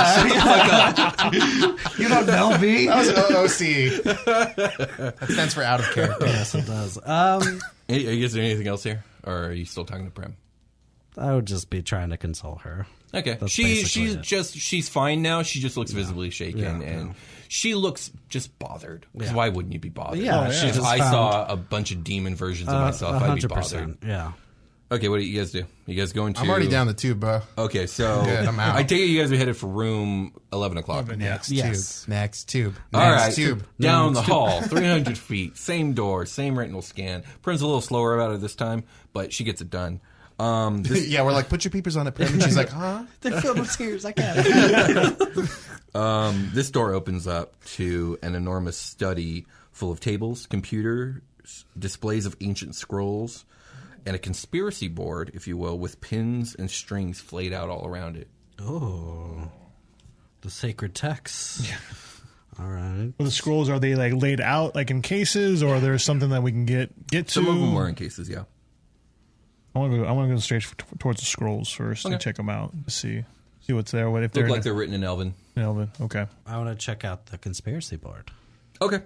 You don't know me. That was OOC. That stands for out of character. Yes, it does. Is there anything else here? Or are you still talking to Prim? I would just be trying to console her. Okay. That's basically it. She's fine now. She just looks visibly shaken and she looks just bothered. Because why wouldn't you be bothered? Yeah, she If just I found- saw a bunch of demon versions of myself, I'd be bothered. 100%. Yeah. Okay, what do you guys do? You guys going to... I'm already down the tube, bro. Okay, so Good, I'm out. I take it you guys are headed for room 11 o'clock. Next Yes. tube. Next tube. All Next right, tube. down the hall, 300 feet, same door, same retinal scan. Prim's a little slower about it this time, but she gets it done. Yeah, we're like, put your peepers on it, Prim. And she's like, huh? They're filled with tears. I can't. This door opens up to an enormous study full of tables, computers, displays of ancient scrolls, and a conspiracy board, if you will, with pins and strings flayed out all around it. Oh. The sacred texts. Yeah. All right. Well, the scrolls, are they like laid out like in cases, or there's something that we can get to? Some of them were in cases, yeah. I want to go straight towards the scrolls first and check them out to see what's there. What if Look they're like they're written in Elven. Elven? Okay. I want to check out the conspiracy board. Okay.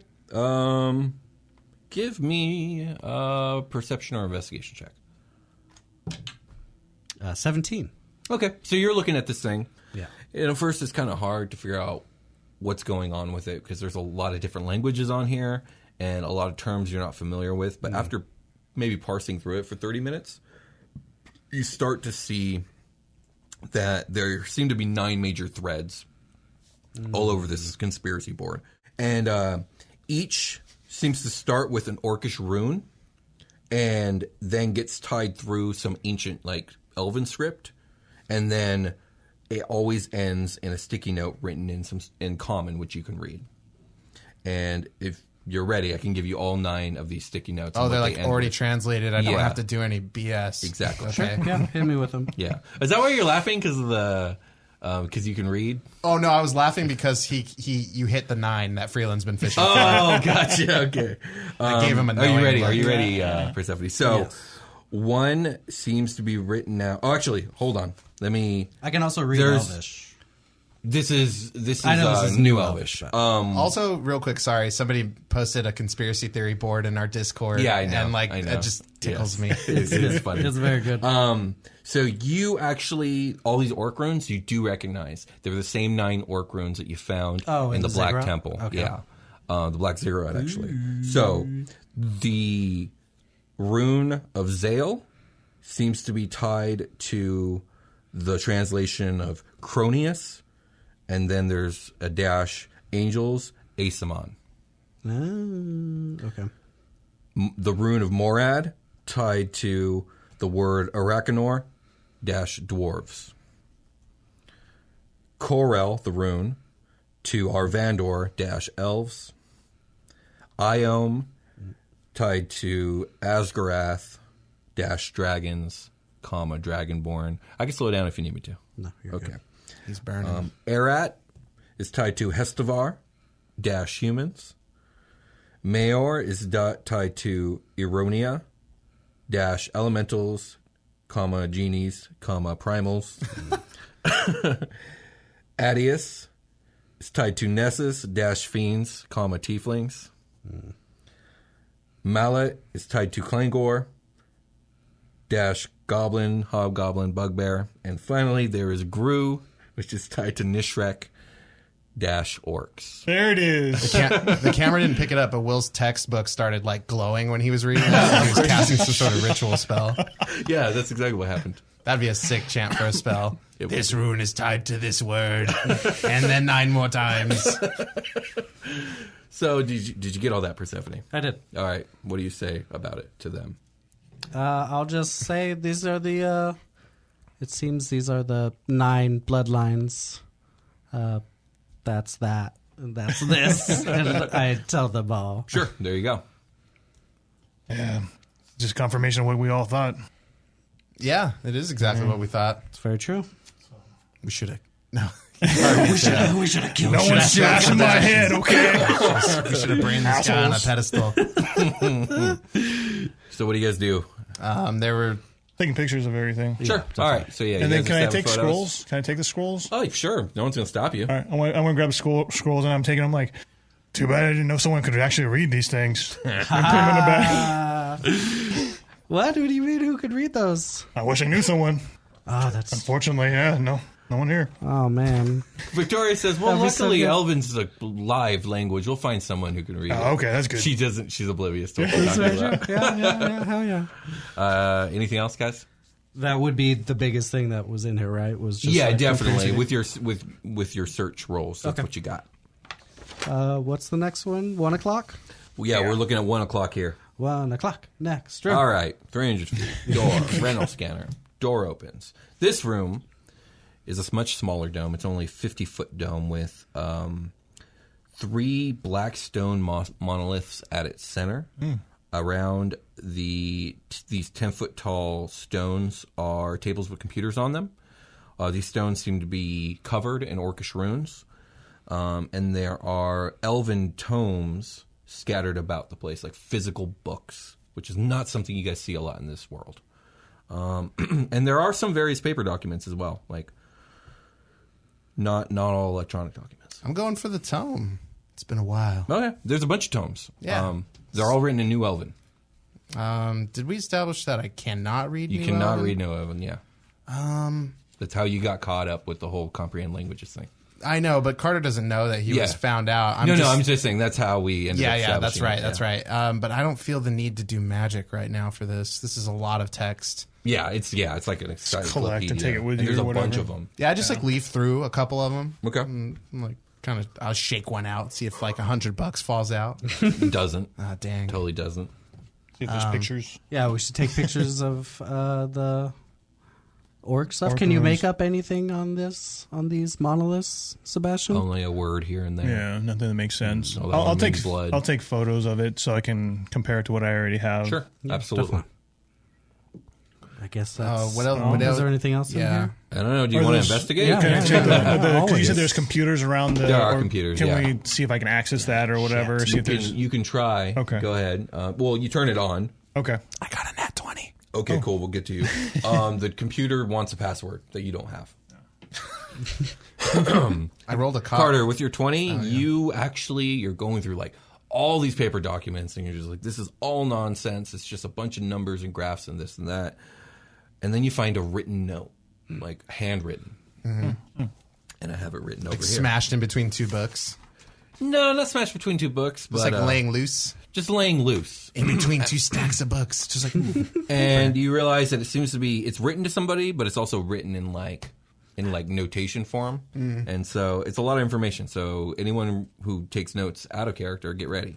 Give me a perception or investigation check. 17. Okay, so you're looking at this thing. Yeah. At first, it's kind of hard to figure out what's going on with it because there's a lot of different languages on here and a lot of terms you're not familiar with. But after maybe parsing through it for 30 minutes, you start to see that there seem to be 9 major threads all over this conspiracy board. And each seems to start with an orcish rune and then gets tied through some ancient, like, elven script. And then it always ends in a sticky note written in common, which you can read. And if you're ready, I can give you all 9 of these sticky notes. Oh, they're like already translated. I don't Yeah. have to do any BS. Exactly. Okay. Yeah, hit me with them. Yeah. Is that why you're laughing? Because of the because you can read? Oh no, I was laughing because you hit the 9 that Freeland's been fishing for. Oh, gotcha. Okay. I gave him a Are you knowing ready? look. Are you ready, Persephone? So, one seems to be written now. Oh, actually, hold on. Let me. I can also read There's- Elvish. This is I know this is New New Elvish. Elvish, Also, real quick, sorry, somebody posted a conspiracy theory board in our Discord. Yeah, I know. And I know. it just tickles me. it is funny. It's very good. So you actually, all these orc runes, you do recognize. They're the same 9 orc runes that you found in the Black Ziggurat? Temple. Okay. Yeah. The Black Ziggurat, actually. So the rune of Zale seems to be tied to the translation of Cronius, and then there's a dash Angels, Asamon. Okay. The rune of Morad tied to the word Arakanor dash dwarves. Korel, the rune, to Arvandor dash elves. Iom tied to Asgarath dash dragons, comma dragonborn. I can slow it down if you need me to. No, you're Okay. good. He's burning. Erat is tied to Hestavar dash humans. Mayor is tied to Eronia dash elementals, comma genies, comma primals. Adius is tied to Nessus dash fiends, comma tieflings. Mallet is tied to Klangor dash goblin, hobgoblin, bugbear. And finally, there is Gru, which is tied to Nishrek dash orcs. There it is. The camera didn't pick it up, but Will's textbook started like glowing when he was reading that. He was casting some sort of ritual spell. Yeah, that's exactly what happened. That'd be a sick chant for a spell. It would. This rune is tied to this word, and then 9 more times. So did you get all that, Persephone? I did. All right. What do you say about it to them? I'll just say these are the. It seems these are the 9 bloodlines. That's that. That's this. And I tell them all. Sure. There you go. Yeah. Just confirmation of what we all thought. Yeah, it is exactly what we thought. It's very true. We should have. No. We should have killed No one's smashing my head, okay? We should have brained this guy on a pedestal. So what do you guys do? They were. Taking pictures of everything. Sure. All right. So yeah. And you then guys can I establish take photos? scrolls? Can I take the scrolls? Oh, sure. No one's going to stop you. All right, I'm gonna grab scrolls and I'm taking them. Like, too bad I didn't know someone could actually read these things. Put them in the bag. What do you mean? Who could read those? I wish I knew someone. Oh, that's. Unfortunately, yeah, no one here. Oh man. Victoria says, "Well, That'd be so luckily, good. Elven's is a live language. We'll find someone who can read it." Oh, okay, that's good. She doesn't. She's oblivious to what we're talking about. Yeah, hell yeah. Anything else, guys? That would be the biggest thing that was in here, right? Was just Yeah, like definitely. confusing. With your search rolls, that's Okay. what you got. What's the next one? 1 o'clock. Well, yeah, we're looking at 1 o'clock here. 1 o'clock. Next room. All right, 300 feet. Door, rental scanner. Door opens. This room is a much smaller dome. It's only a 50-foot dome with 3 black stone monoliths at its center. Around these 10-foot tall stones are tables with computers on them. These stones seem to be covered in orcish runes. And there are elven tomes scattered about the place, like physical books, which is not something you guys see a lot in this world. And there are some various paper documents as well, like not all electronic documents. I'm going for the tome. It's been a while. Okay, there's a bunch of tomes. Yeah. They're all written in New Elven. Did we establish that I cannot read? You New cannot Elven? read New Elven, yeah. That's how you got caught up with the whole comprehend languages thing. I know, but Carter doesn't know that he was found out. I'm just saying that's how we ended up establishing it. That's right. But I don't feel the need to do magic right now for this. This is a lot of text. Yeah, it's like an encyclopedia. Collect and take it with and you. There's or a bunch whatever. of them. Yeah, I just like leaf through a couple of them. Okay. And, like kind of, I'll shake one out, see if like $100 falls out. Doesn't. Ah, dang. Totally doesn't. See if there's pictures. Yeah, we should take pictures of the orc stuff. Can you make up anything on these monoliths, Sebastian? Only a word here and there. Yeah, nothing that makes sense. Although I'll it take means blood. I'll take photos of it so I can compare it to what I already have. Sure, absolutely. definitely. I guess that's... What else? Is there anything else in here? I don't know. Do you Are want to those- investigate? Yeah. Can I check the Always. you said there's computers around the. There are or computers, Can yeah. we see if I can access that or whatever? See if there's. You can try. Okay. Go ahead. Well, you turn it on. Okay. I got a nat 20. Okay, cool. We'll get to you. The computer wants a password that you don't have. I rolled a Carter, with your 20, you're going through like all these paper documents and you're just like, this is all nonsense. It's just a bunch of numbers and graphs and this and that. And then you find a written note, like handwritten. Mm-hmm. And I have it written over here. Smashed in between two books. No, not smashed between two books, but It's like laying loose. just laying loose. In between two stacks of books. Just like, And you realize that it seems to be, it's written to somebody, but it's also written in like notation form. And so it's a lot of information. So anyone who takes notes out of character, get ready.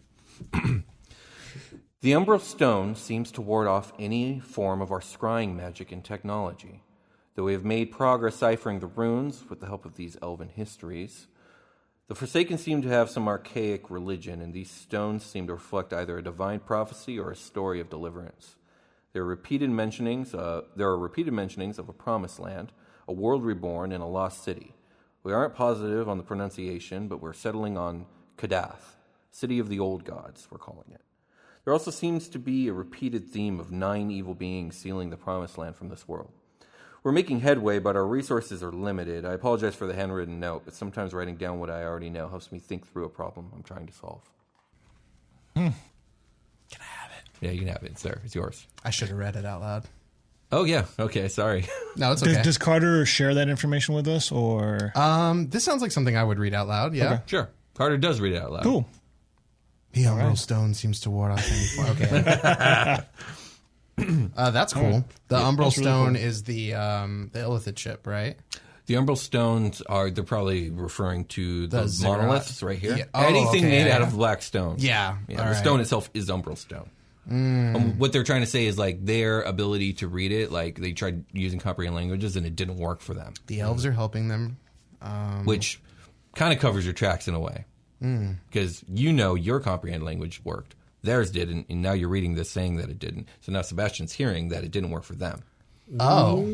The Umbral Stone seems to ward off any form of our scrying magic and technology. Though we have made progress ciphering the runes with the help of these elven histories, the Forsaken seem to have some archaic religion, and these stones seem to reflect either a divine prophecy or a story of deliverance. There are repeated mentionings of a promised land, a world reborn, and a lost city. We aren't positive on the pronunciation, but we're settling on Kadath, city of the old gods, we're calling it. There also seems to be a repeated theme of 9 evil beings sealing the promised land from this world. We're making headway, but our resources are limited. I apologize for the handwritten note, but sometimes writing down what I already know helps me think through a problem I'm trying to solve. can I have it? Yeah, you can have it. It's there. It's yours. I should have read it out loud. Oh, yeah. Okay, sorry. No, it's okay. Does Carter share that information with us or? This sounds like something I would read out loud. Yeah. Okay. Sure. Carter does read it out loud. Cool. The Umbral Stone seems to ward off any form. Okay. That's cool. The Umbral that's really Stone cool. is the Illithid chip, right? The Umbral Stones they're probably referring to the Zerath. monoliths right here. Yeah. Oh, Anything okay, made yeah, out yeah. of black stone. Yeah. The all right. stone itself is Umbral Stone. What they're trying to say is like their ability to read it, like they tried using comprehend languages and it didn't work for them, The elves are helping them. which kind of covers your tracks in a way. Because your comprehend language worked. Theirs didn't, and now you're reading this saying that it didn't. So now Sebastian's hearing that it didn't work for them. Oh.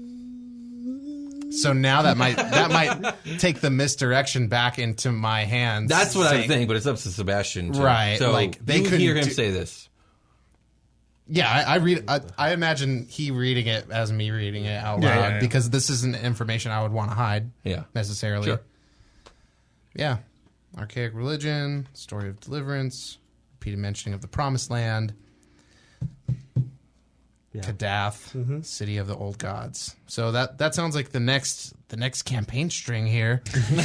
So now that might take the misdirection back into my hands. That's what I saying- think, but it's up to Sebastian. Right, So like, they you couldn't hear him do- say this. Yeah, I read. I imagine he reading it as me reading it out loud Yeah. because this isn't information I would want to hide. Yeah. necessarily. Sure. Yeah, archaic religion, story of deliverance, repeated mentioning of the promised land, Kadath, city of the old gods. So that sounds like the next campaign string here.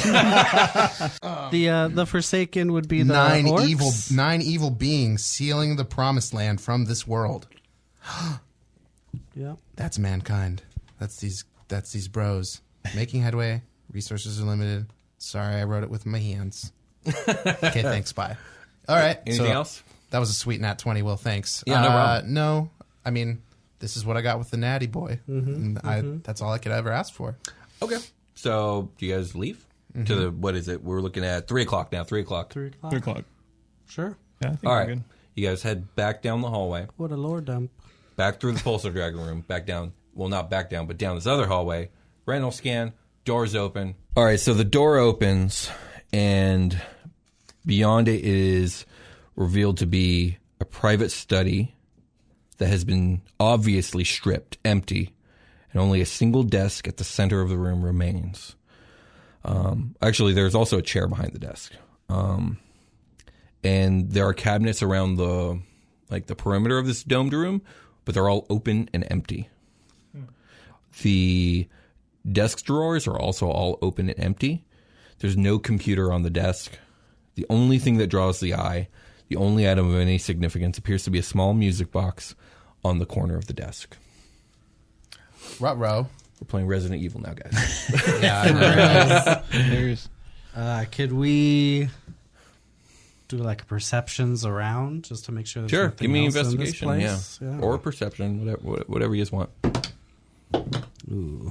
The Forsaken would be the orcs? nine evil beings sealing the promised land from this world. Yeah. That's mankind. That's these bros making headway. Resources are limited. Sorry, I wrote it with my hands. Okay, thanks. Bye. All right. Anything else? That was a sweet nat 20. Will, thanks. Yeah, no problem. No, I mean, this is what I got with the natty boy. And that's all I could ever ask for. Okay. So, do you guys leave? To the, what is it? We're looking at 3 o'clock now. 3 o'clock. 3 o'clock. 3 o'clock. Sure. Yeah, I think All we're right. good. You guys head back down the hallway, What a lore dump. back through the Pulsar Dragon room, back down. Well, not back down, but down this other hallway. Retinal scan. Doors open. All right. So the door opens, and beyond it is revealed to be a private study that has been obviously stripped, empty, and only a single desk at the center of the room remains. Actually, there's also a chair behind the desk. And there are cabinets around the perimeter of this domed room, but they're all open and empty. The desk drawers are also all open and empty. There's no computer on the desk. The only thing that draws the eye, the only item of any significance, appears to be a small music box on the corner of the desk. Ruh-roh. We're playing Resident Evil now, guys. Yeah, There's Could we do like a perceptions around just to make sure there's Sure, nothing give me else in this investigation, place? yeah. Or perception, whatever you guys want. Ooh,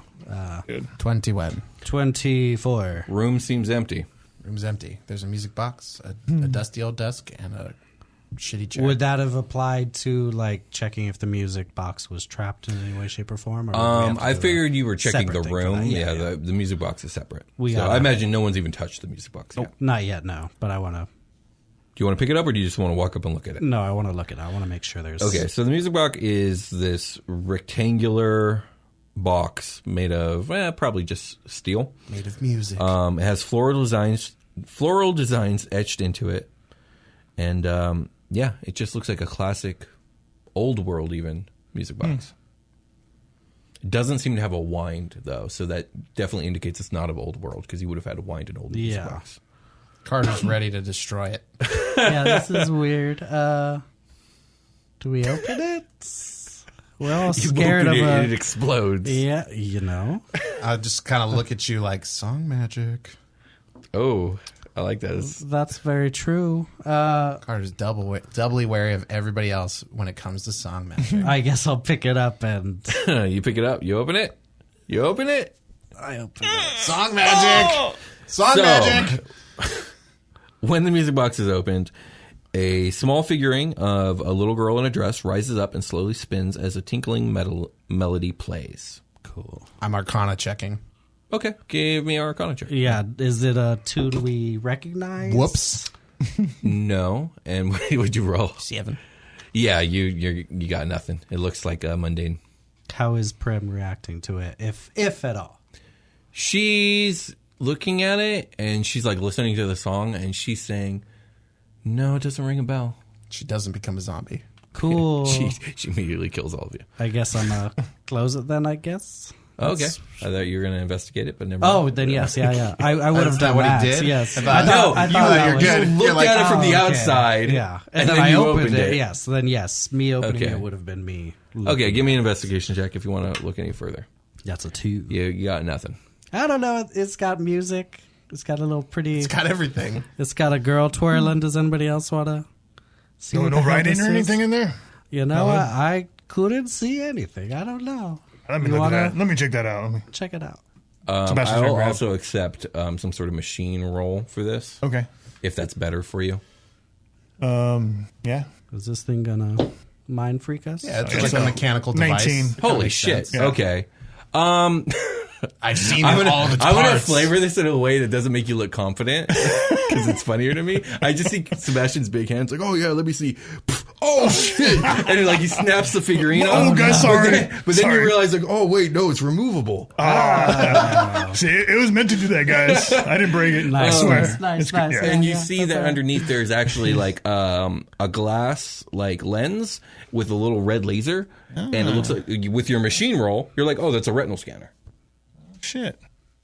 21. 24. Room seems empty. Room's empty. There's a music box, a dusty old desk, and a shitty chair. Would that have applied to like checking if the music box was trapped in any way, shape, or form? Or would we have to I do a figured you were checking the separate thing for room. that? Yeah, Yeah. The music box is separate. We So gotta- I imagine no one's even touched the music box yet. Not yet, no. But I want to. Do you want to pick it up, or do you just want to walk up and look at it? No, I want to look at it. I want to make sure there's. Okay, so the music box is this rectangular box made of probably just steel. Made of music. It has floral designs etched into it, and it just looks like a classic, old world even music box. It doesn't seem to have a wind though, so that definitely indicates it's not of old world because you would have had to wind an old music Yeah. box. Carter's ready to destroy it. Yeah, this is weird. Do we open it? We're all scared of it it. explodes. Yeah, you know. I'll just kind of look at you like, song magic. Oh, I like that. That's very true. Carter's doubly wary of everybody else when it comes to song magic. I guess I'll pick it up and You pick it up. You open it. You open it. I open it. Song magic! Song magic! When the music box is opened, a small figurine of a little girl in a dress rises up and slowly spins as a tinkling melody plays. Cool. I'm Arcana checking. Okay, give me our Arcana check. Yeah, is it a tune we recognize? Whoops. No, and what would you roll? 7. Yeah, you got nothing. It looks like a mundane. How is Prim reacting to it, if at all? She's looking at it and she's like listening to the song and she's saying, "No, it doesn't ring a bell." She doesn't become a zombie. Cool. She immediately kills all of you. I guess I'm gonna close it then. I guess. Okay, I thought you were going to investigate it, but never mind. Oh, then yes, yeah. I would have Is that done what he that. did? Yes. I thought- No, I you thought that you're was- good. looked You're like, at it from the Oh, okay. outside. Yeah, and then then I you opened it. Yes. Then yes, me opening Okay. it would have been me. Okay, give me an investigation check if you want to look any further. That's a 2. You got nothing. I don't know. It's got music. It's got a little pretty. It's got everything. It's got a girl twirling. Does anybody else want to see? no what the hell writing this or is? anything in there. You know, I couldn't see anything. I don't know. Let me You look wanna- at that. Let me check that out. Let me. Check it out. Sebastian's I will gonna grab. also accept some sort of machine roll for this, Okay. if that's better for you. Yeah. Is this thing gonna mind freak us? Yeah, it's Okay, like so a mechanical device. 19. That Holy makes shit! sense. Okay, I've seen I'm all the gonna parts. flavor this in a way that doesn't make you look confident because it's funnier to me. I just see Sebastian's big hands, like, "Oh yeah, let me see." Oh shit! And like he snaps the figurine Oh, off. guys, sorry. But then you Sorry. realize, like, oh wait, no, it's removable. See, it was meant to do that, guys. I didn't break it. Nice, I swear. nice, It's good. nice. Yeah. And you Yeah, see that's that all right. underneath there's actually like a glass like lens with a little red laser, and it looks like with your machine roll, you're like, oh, that's a retinal scanner. Shit.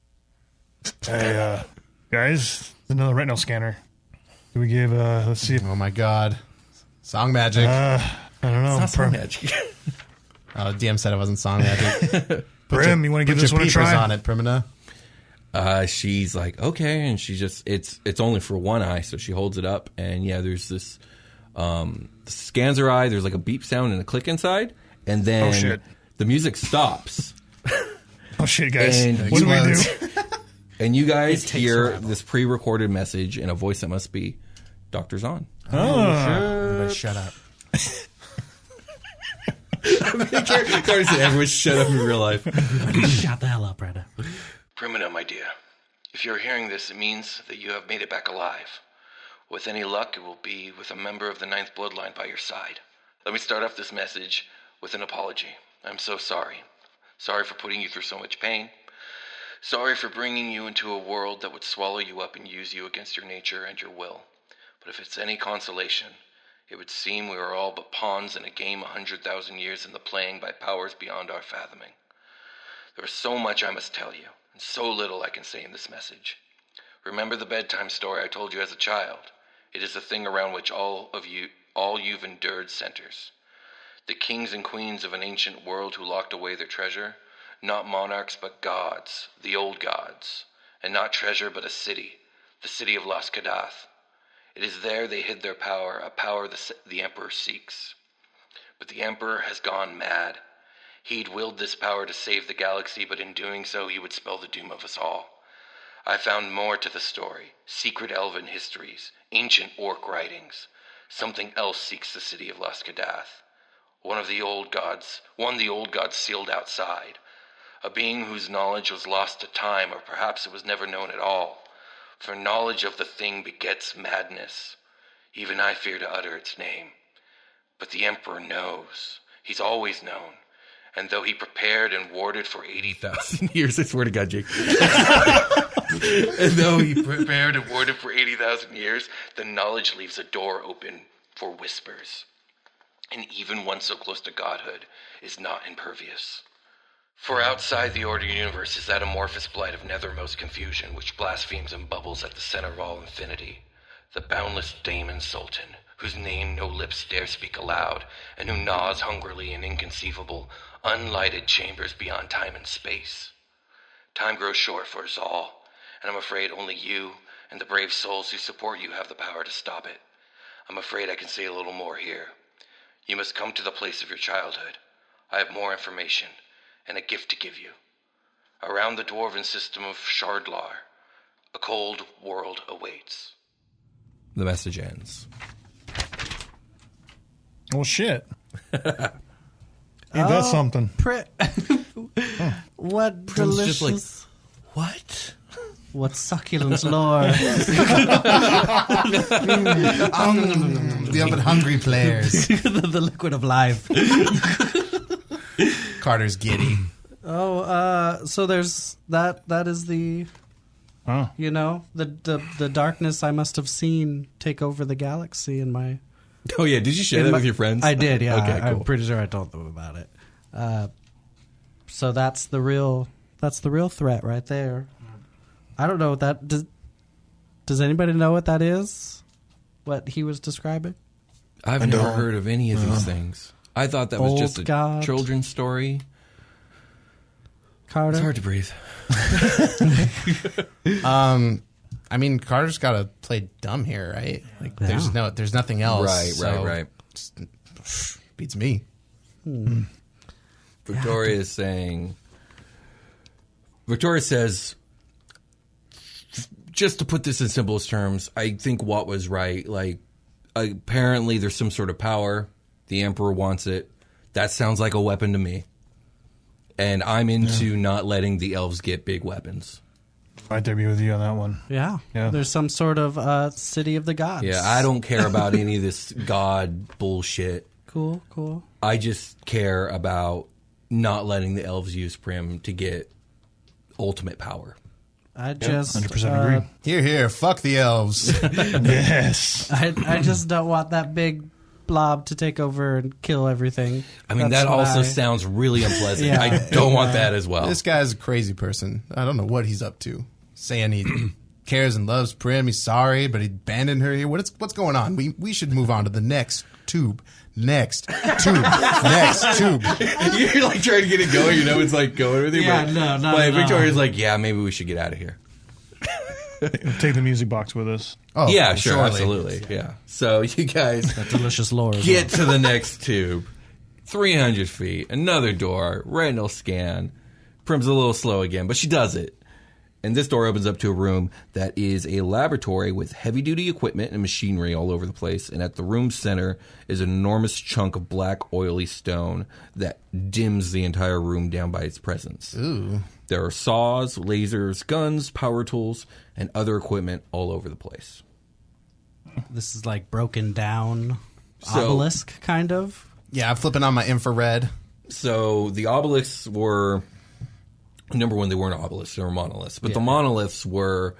Hey, guys, another retinal scanner. Do we give? Let's see. Oh my god. Song magic. I don't know. Magic. Oh, DM said it wasn't song magic. Brim, you want to give Put this your one a peepers try? on it, Primina. She's like, okay, and she just it's only for one eye, so she holds it up, and yeah, there's this scans her eye. There's like a beep sound and a click inside, and then Oh, shit. the music stops, Oh shit, guys! And What do we do? and you guys takes hear forever. this pre-recorded message in a voice that must be Dr. Zahn. Everybody shut up. Carter said, "Everyone shut up in real life." Shut the hell up, Brenda. Primina, my dear, if you're hearing this, it means that you have made it back alive. With any luck, it will be with a member of the Ninth Bloodline by your side. Let me start off this message with an apology. I'm so sorry. Sorry for putting you through so much pain. Sorry for bringing you into a world that would swallow you up and use you against your nature and your will. But if it's any consolation, it would seem we are all but pawns in a game 100,000 years in the playing by powers beyond our fathoming. There is so much I must tell you, and so little I can say in this message. Remember the bedtime story I told you as a child. It is the thing around which all you've endured centers. The kings and queens of an ancient world who locked away their treasure, not monarchs but gods, the old gods, and not treasure but a city, the city of Las Cadath. It is there they hid their power, a power the Emperor seeks. But the Emperor has gone mad. He'd willed this power to save the galaxy, but in doing so he would spell the doom of us all. I found more to the story, secret elven histories, ancient orc writings. Something else seeks the city of Las Cadath. One the old gods sealed outside. A being whose knowledge was lost to time, or perhaps it was never known at all. For knowledge of the thing begets madness. Even I fear to utter its name. But the Emperor knows. He's always known. And though he prepared and warded for 80,000 years, I swear to God, Jake. And though he prepared and warded for 80,000 years, the knowledge leaves a door open for whispers. And even one so close to godhood is not impervious. For outside the ordered universe is that amorphous blight of nethermost confusion, which blasphemes and bubbles at the center of all infinity. The boundless Daemon Sultan, whose name no lips dare speak aloud, and who gnaws hungrily in inconceivable, unlighted chambers beyond time and space. Time grows short for us all, and I'm afraid only you and the brave souls who support you have the power to stop it. I'm afraid I can say a little more here. You must come to the place of your childhood. I have more information, and a gift to give you. Around the dwarven system of Shardlar, a cold world awaits. The message ends. Well, shit. Ain't that something? What delicious... Just like, what? What succulent lore. The oven hungry players. The liquid of life. Carter's giddy. So there's that is the the darkness I must have seen take over the galaxy in my... Oh yeah, did you share that with your friends? I did, yeah. Okay, cool. I'm pretty sure I told them about it. So that's the real threat right there. I don't know what that does anybody know what that is? What he was describing? I've never heard of any of these things. I thought that was just a children's story. Carter? It's hard to breathe. I mean, Carter's got to play dumb here, right? Like, there's nothing else. Right. Beats me. Victoria says, just to put this in simplest terms, I think Watt was right. Like, apparently there's some sort of power. The Emperor wants it. That sounds like a weapon to me. And I'm into not letting the elves get big weapons. Right there with you on that one. Yeah. There's some sort of city of the gods. Yeah, I don't care about any of this god bullshit. Cool. I just care about not letting the elves use Prim to get ultimate power. I just 100% agree. Here, fuck the elves. Yes. I just don't want that big blob to take over and kill everything. I mean, that also sounds really unpleasant. Yeah. I don't want that as well. This guy's a crazy person. I don't know what he's up to. Saying he cares and loves Prim. He's sorry, but he abandoned her here. What's going on? We should move on to the next tube. Next tube. You're like trying to get it going. It's like going with you. Yeah, but, no. Victoria's like, yeah, maybe we should get out of here. Take the music box with us. Oh, yeah, sure, surely. Absolutely. Yeah. So you guys That delicious lore. get to the next tube. 300 feet. Another door. Retinal scan. Prim's a little slow again, but she does it. And this door opens up to a room that is a laboratory with heavy-duty equipment and machinery all over the place. And at the room's center is an enormous chunk of black, oily stone that dims the entire room down by its presence. Ooh. There are saws, lasers, guns, power tools, and other equipment all over the place. This is like broken down obelisk, kind of. Yeah, I'm flipping on my infrared. So the obelisks were... Number one, they weren't obelisks; they were monoliths. But the monoliths were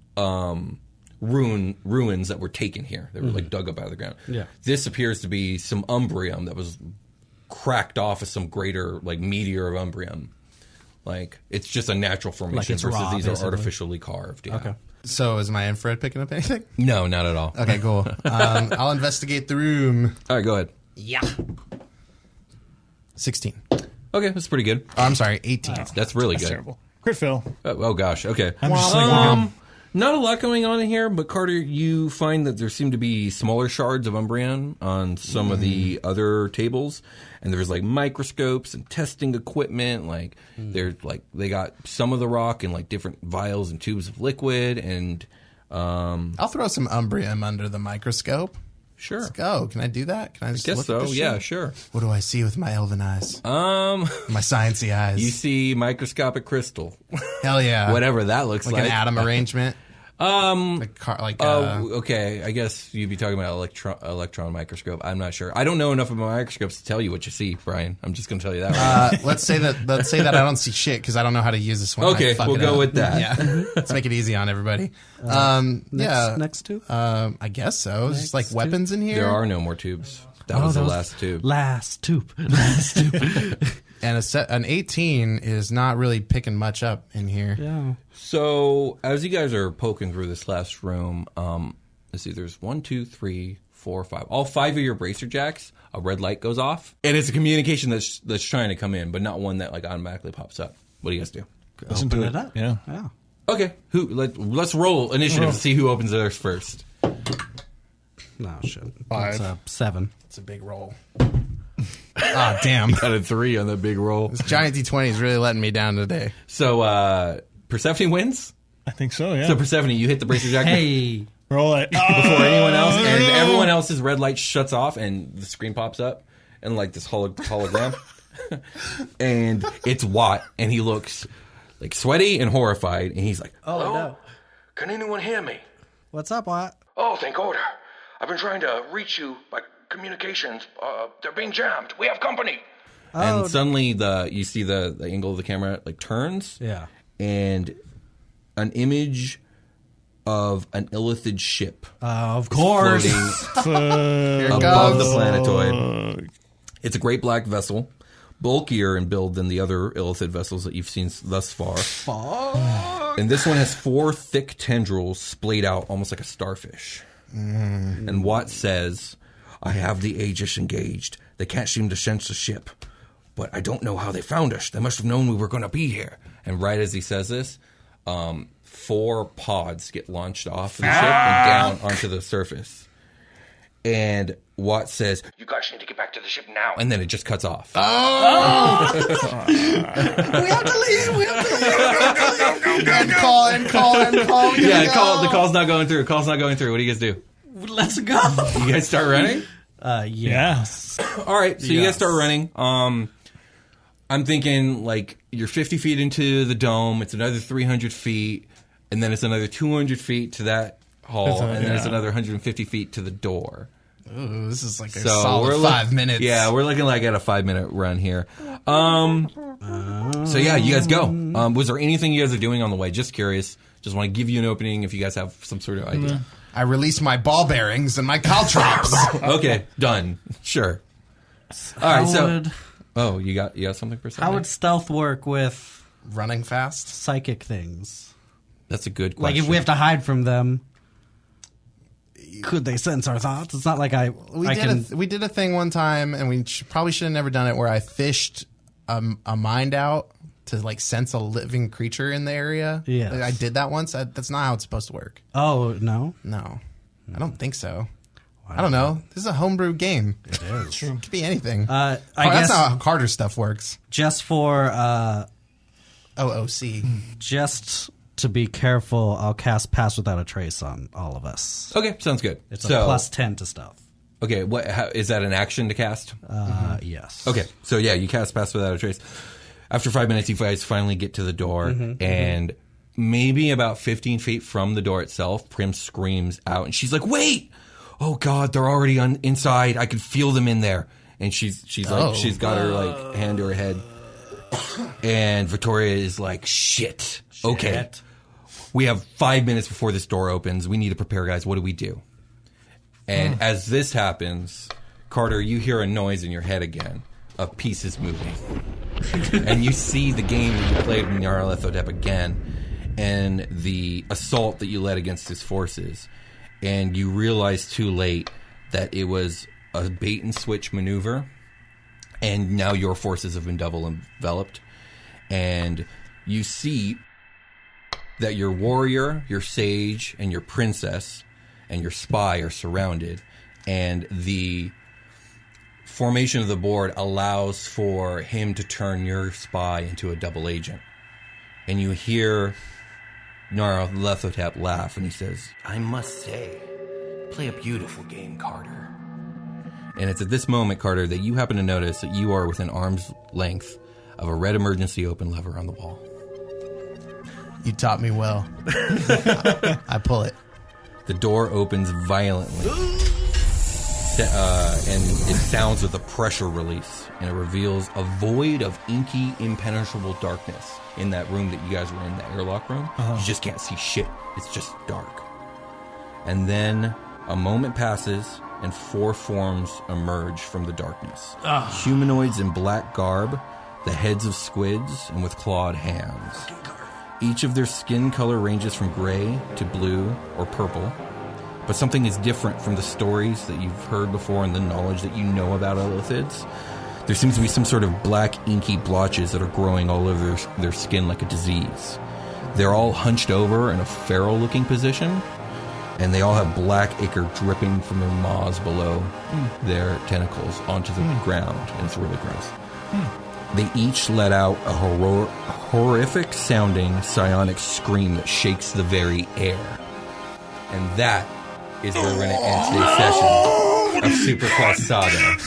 ruins that were taken here. They were like dug up out of the ground. Yeah. This appears to be some umbrium that was cracked off of some greater like meteor of umbrium. Like, it's just a natural formation it's versus raw, these basically. are artificially carved. Yeah. Okay. So is my infrared picking up anything? No, not at all. Okay, cool. I'll investigate the room. All right, go ahead. Yeah. 16. Okay, that's pretty good. Oh, I'm sorry, 18. That's really That's good. terrible. Crit fail. Oh gosh. Okay. I'm just like, Not a lot going on in here, but Carter, you find that there seem to be smaller shards of Umbreon on some of the other tables, and there's like microscopes and testing equipment. Like they're like they got some of the rock in like different vials and tubes of liquid, and I'll throw some Umbreon under the microscope. sure, Let's go. Can I do that? Can I just guess look so. at this Yeah, shit? sure. What do I see with my elven eyes? My sciencey eyes. You see microscopic crystal, Hell yeah. whatever that looks Like like. an atom arrangement. Okay. I guess you'd be talking about electron microscope. I'm not sure. I don't know enough about microscopes to tell you what you see, Brian. I'm just going to tell you that. Right Let's say that I don't see shit because I don't know how to use this one. Okay, I fuck we'll it go up. with that. Yeah, let's make it easy on everybody. Next two? I guess so. Just like weapons in here. There are no more tubes. That was the last tube. Last tube. Last tube. And an 18 is not really picking much up in here. Yeah. So as you guys are poking through this last room, let's see. There's 1, 2, 3, 4, 5. All 5 of your bracer jacks, a red light goes off, and it's a communication that's trying to come in, but not one that like automatically pops up. What do you guys do? listen Open to it up. Yeah. Yeah. Okay, let's roll initiative to see who opens theirs first. No, shit. 5. It's 7. It's a big roll. Ah, damn. Got a 3 on that big roll. This giant D20 is really letting me down today. So Persephone wins. I think so, yeah. So Persephone, you hit the bracer jack Hey. Roll it. before anyone else, and everyone else's red light shuts off, and the screen pops up, and like this hologram, and it's Watt, and he looks like sweaty and horrified, and he's like, Oh, no. Can anyone hear me? What's up, Watt? Oh, thank order. I've been trying to reach you by communications. They're being jammed. We have company. and suddenly you see the angle of the camera like turns, Yeah. and an image of an illithid ship Of course. floating above the planetoid. It's a great black vessel, bulkier in build than the other illithid vessels that you've seen thus far. And this one has 4 thick tendrils splayed out almost like a starfish. And Watt says, I have the Aegis engaged. They can't seem to sense the ship. But I don't know how they found us. They must have known we were going to be here. And right as he says this, 4 pods get launched off the ship and down onto the surface. And Watt says, You guys need to get back to the ship now. and then it just cuts off. We have to leave. We have to leave. And call. Yeah, the call's not going through. Call's not going through. What do you guys do? Let's go. You guys start running? Yes. All right, so you guys start running. I'm thinking like you're 50 feet into the dome. It's another 300 feet, and then it's another 200 feet to that hall, and then it's another 150 feet to the door. Ooh, this is like a So solid 5 minutes. Yeah, we're looking like at a 5-minute run here. So yeah, you guys go. Was there anything you guys are doing on the way? Just curious. Just want to give you an opening if you guys have some sort of idea. I release my ball bearings and my caltrops. Okay, done. Sure. All right, oh, you got something for something? How would stealth work with Running fast. psychic things? That's a good Like question. if we have to hide from them, could they sense our thoughts? It's not like We did a thing one time, and we probably should have never done it, where I fished a mind out to like sense a living creature in the area. Yes. I did that once. That's not how it's supposed to work. Oh no. No, I don't think so. I don't know. This is a homebrew game. It is. It could be anything. I that's guess not how Carter stuff works. just for OOC. just to be careful, I'll cast Pass Without a Trace on all of us. Okay, sounds good. It's a plus 10 to stealth. Okay, is that an action to cast? Yes. Okay, so yeah, you cast Pass Without a Trace. After 5 minutes, you guys finally get to the door, and maybe about 15 feet from the door itself, Prim screams out, and she's like, "Wait! Oh God, they're already inside. I can feel them in there." And she's like, she's got her like hand to her head, and Victoria is like, "Shit. Okay, we have 5 minutes before this door opens. We need to prepare, guys. What do we do?" And as this happens, Carter, you hear a noise in your head again of pieces moving. And you see the game that you played with Nyarlathotep again, and the assault that you led against his forces. And you realize too late that it was a bait and switch maneuver, and now your forces have been double enveloped. And you see that your warrior, your sage, and your princess, and your spy are surrounded, and the formation of the board allows for him to turn your spy into a double agent. And you hear Nyarlathotep laugh, and he says, "I must say, play a beautiful game, Carter." And it's at this moment, Carter, that you happen to notice that you are within arm's length of a red emergency open lever on the wall. You taught me well. I pull it. The door opens violently, and it sounds with a pressure release, and it reveals a void of inky, impenetrable darkness in that room that you guys were in, the airlock room. You just can't see shit. It's just dark. And then a moment passes, and 4 forms emerge from the darkness. Humanoids in black garb, the heads of squids, and with clawed hands. Each of their skin color ranges from gray to blue or purple, but something is different from the stories that you've heard before and the knowledge that you know about Illithids. There seems to be some sort of black inky blotches that are growing all over their skin like a disease. They're all hunched over in a feral-looking position, and they all have black ichor dripping from their maws below their tentacles onto the ground, and it's really gross. They each let out a horrific-sounding psionic scream that shakes the very air. And that is where we're going to end today's session of Super Quest Saga.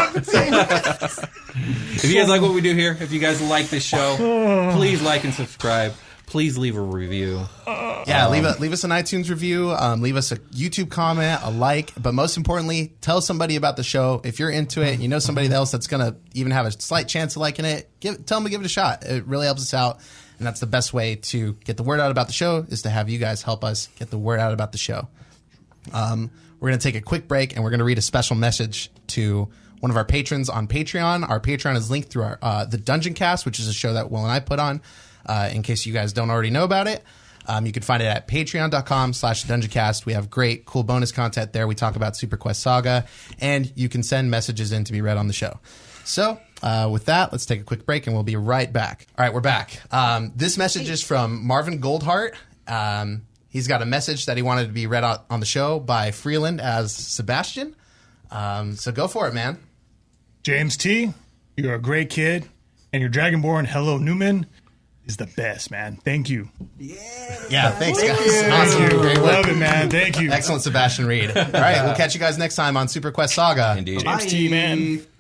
If you guys like what we do here, if you guys like this show, please like and subscribe. Please leave a review. Yeah, leave us an iTunes review. Leave us a YouTube comment, a like. But most importantly, tell somebody about the show. If you're into it, you know somebody else that's going to even have a slight chance of liking it, tell them to give it a shot. It really helps us out. And that's the best way to get the word out about the show, is to have you guys help us get the word out about the show. We're going to take a quick break, and we're going to read a special message to one of our patrons on Patreon. Our Patreon is linked through our the Dungeon Cast, which is a show that Will and I put on. In case you guys don't already know about it, you can find it at patreon.com/dungeoncast. We have great, cool bonus content there. We talk about Super Quest Saga, and you can send messages in to be read on the show. So, with that, let's take a quick break, and we'll be right back. All right, we're back. This message is from Marvin Goldhart. He's got a message that he wanted to be read out on the show by Freeland as Sebastian. So go for it, man. James T., you're a great kid, and your Dragonborn Hello Newman is the best, man. Thank you. Yeah, thanks, guys. Awesome. Great work. Love it, man. Thank you. Excellent, Sebastian Reed. All right, we'll catch you guys next time on Super Quest Saga. Indeed. James T., man.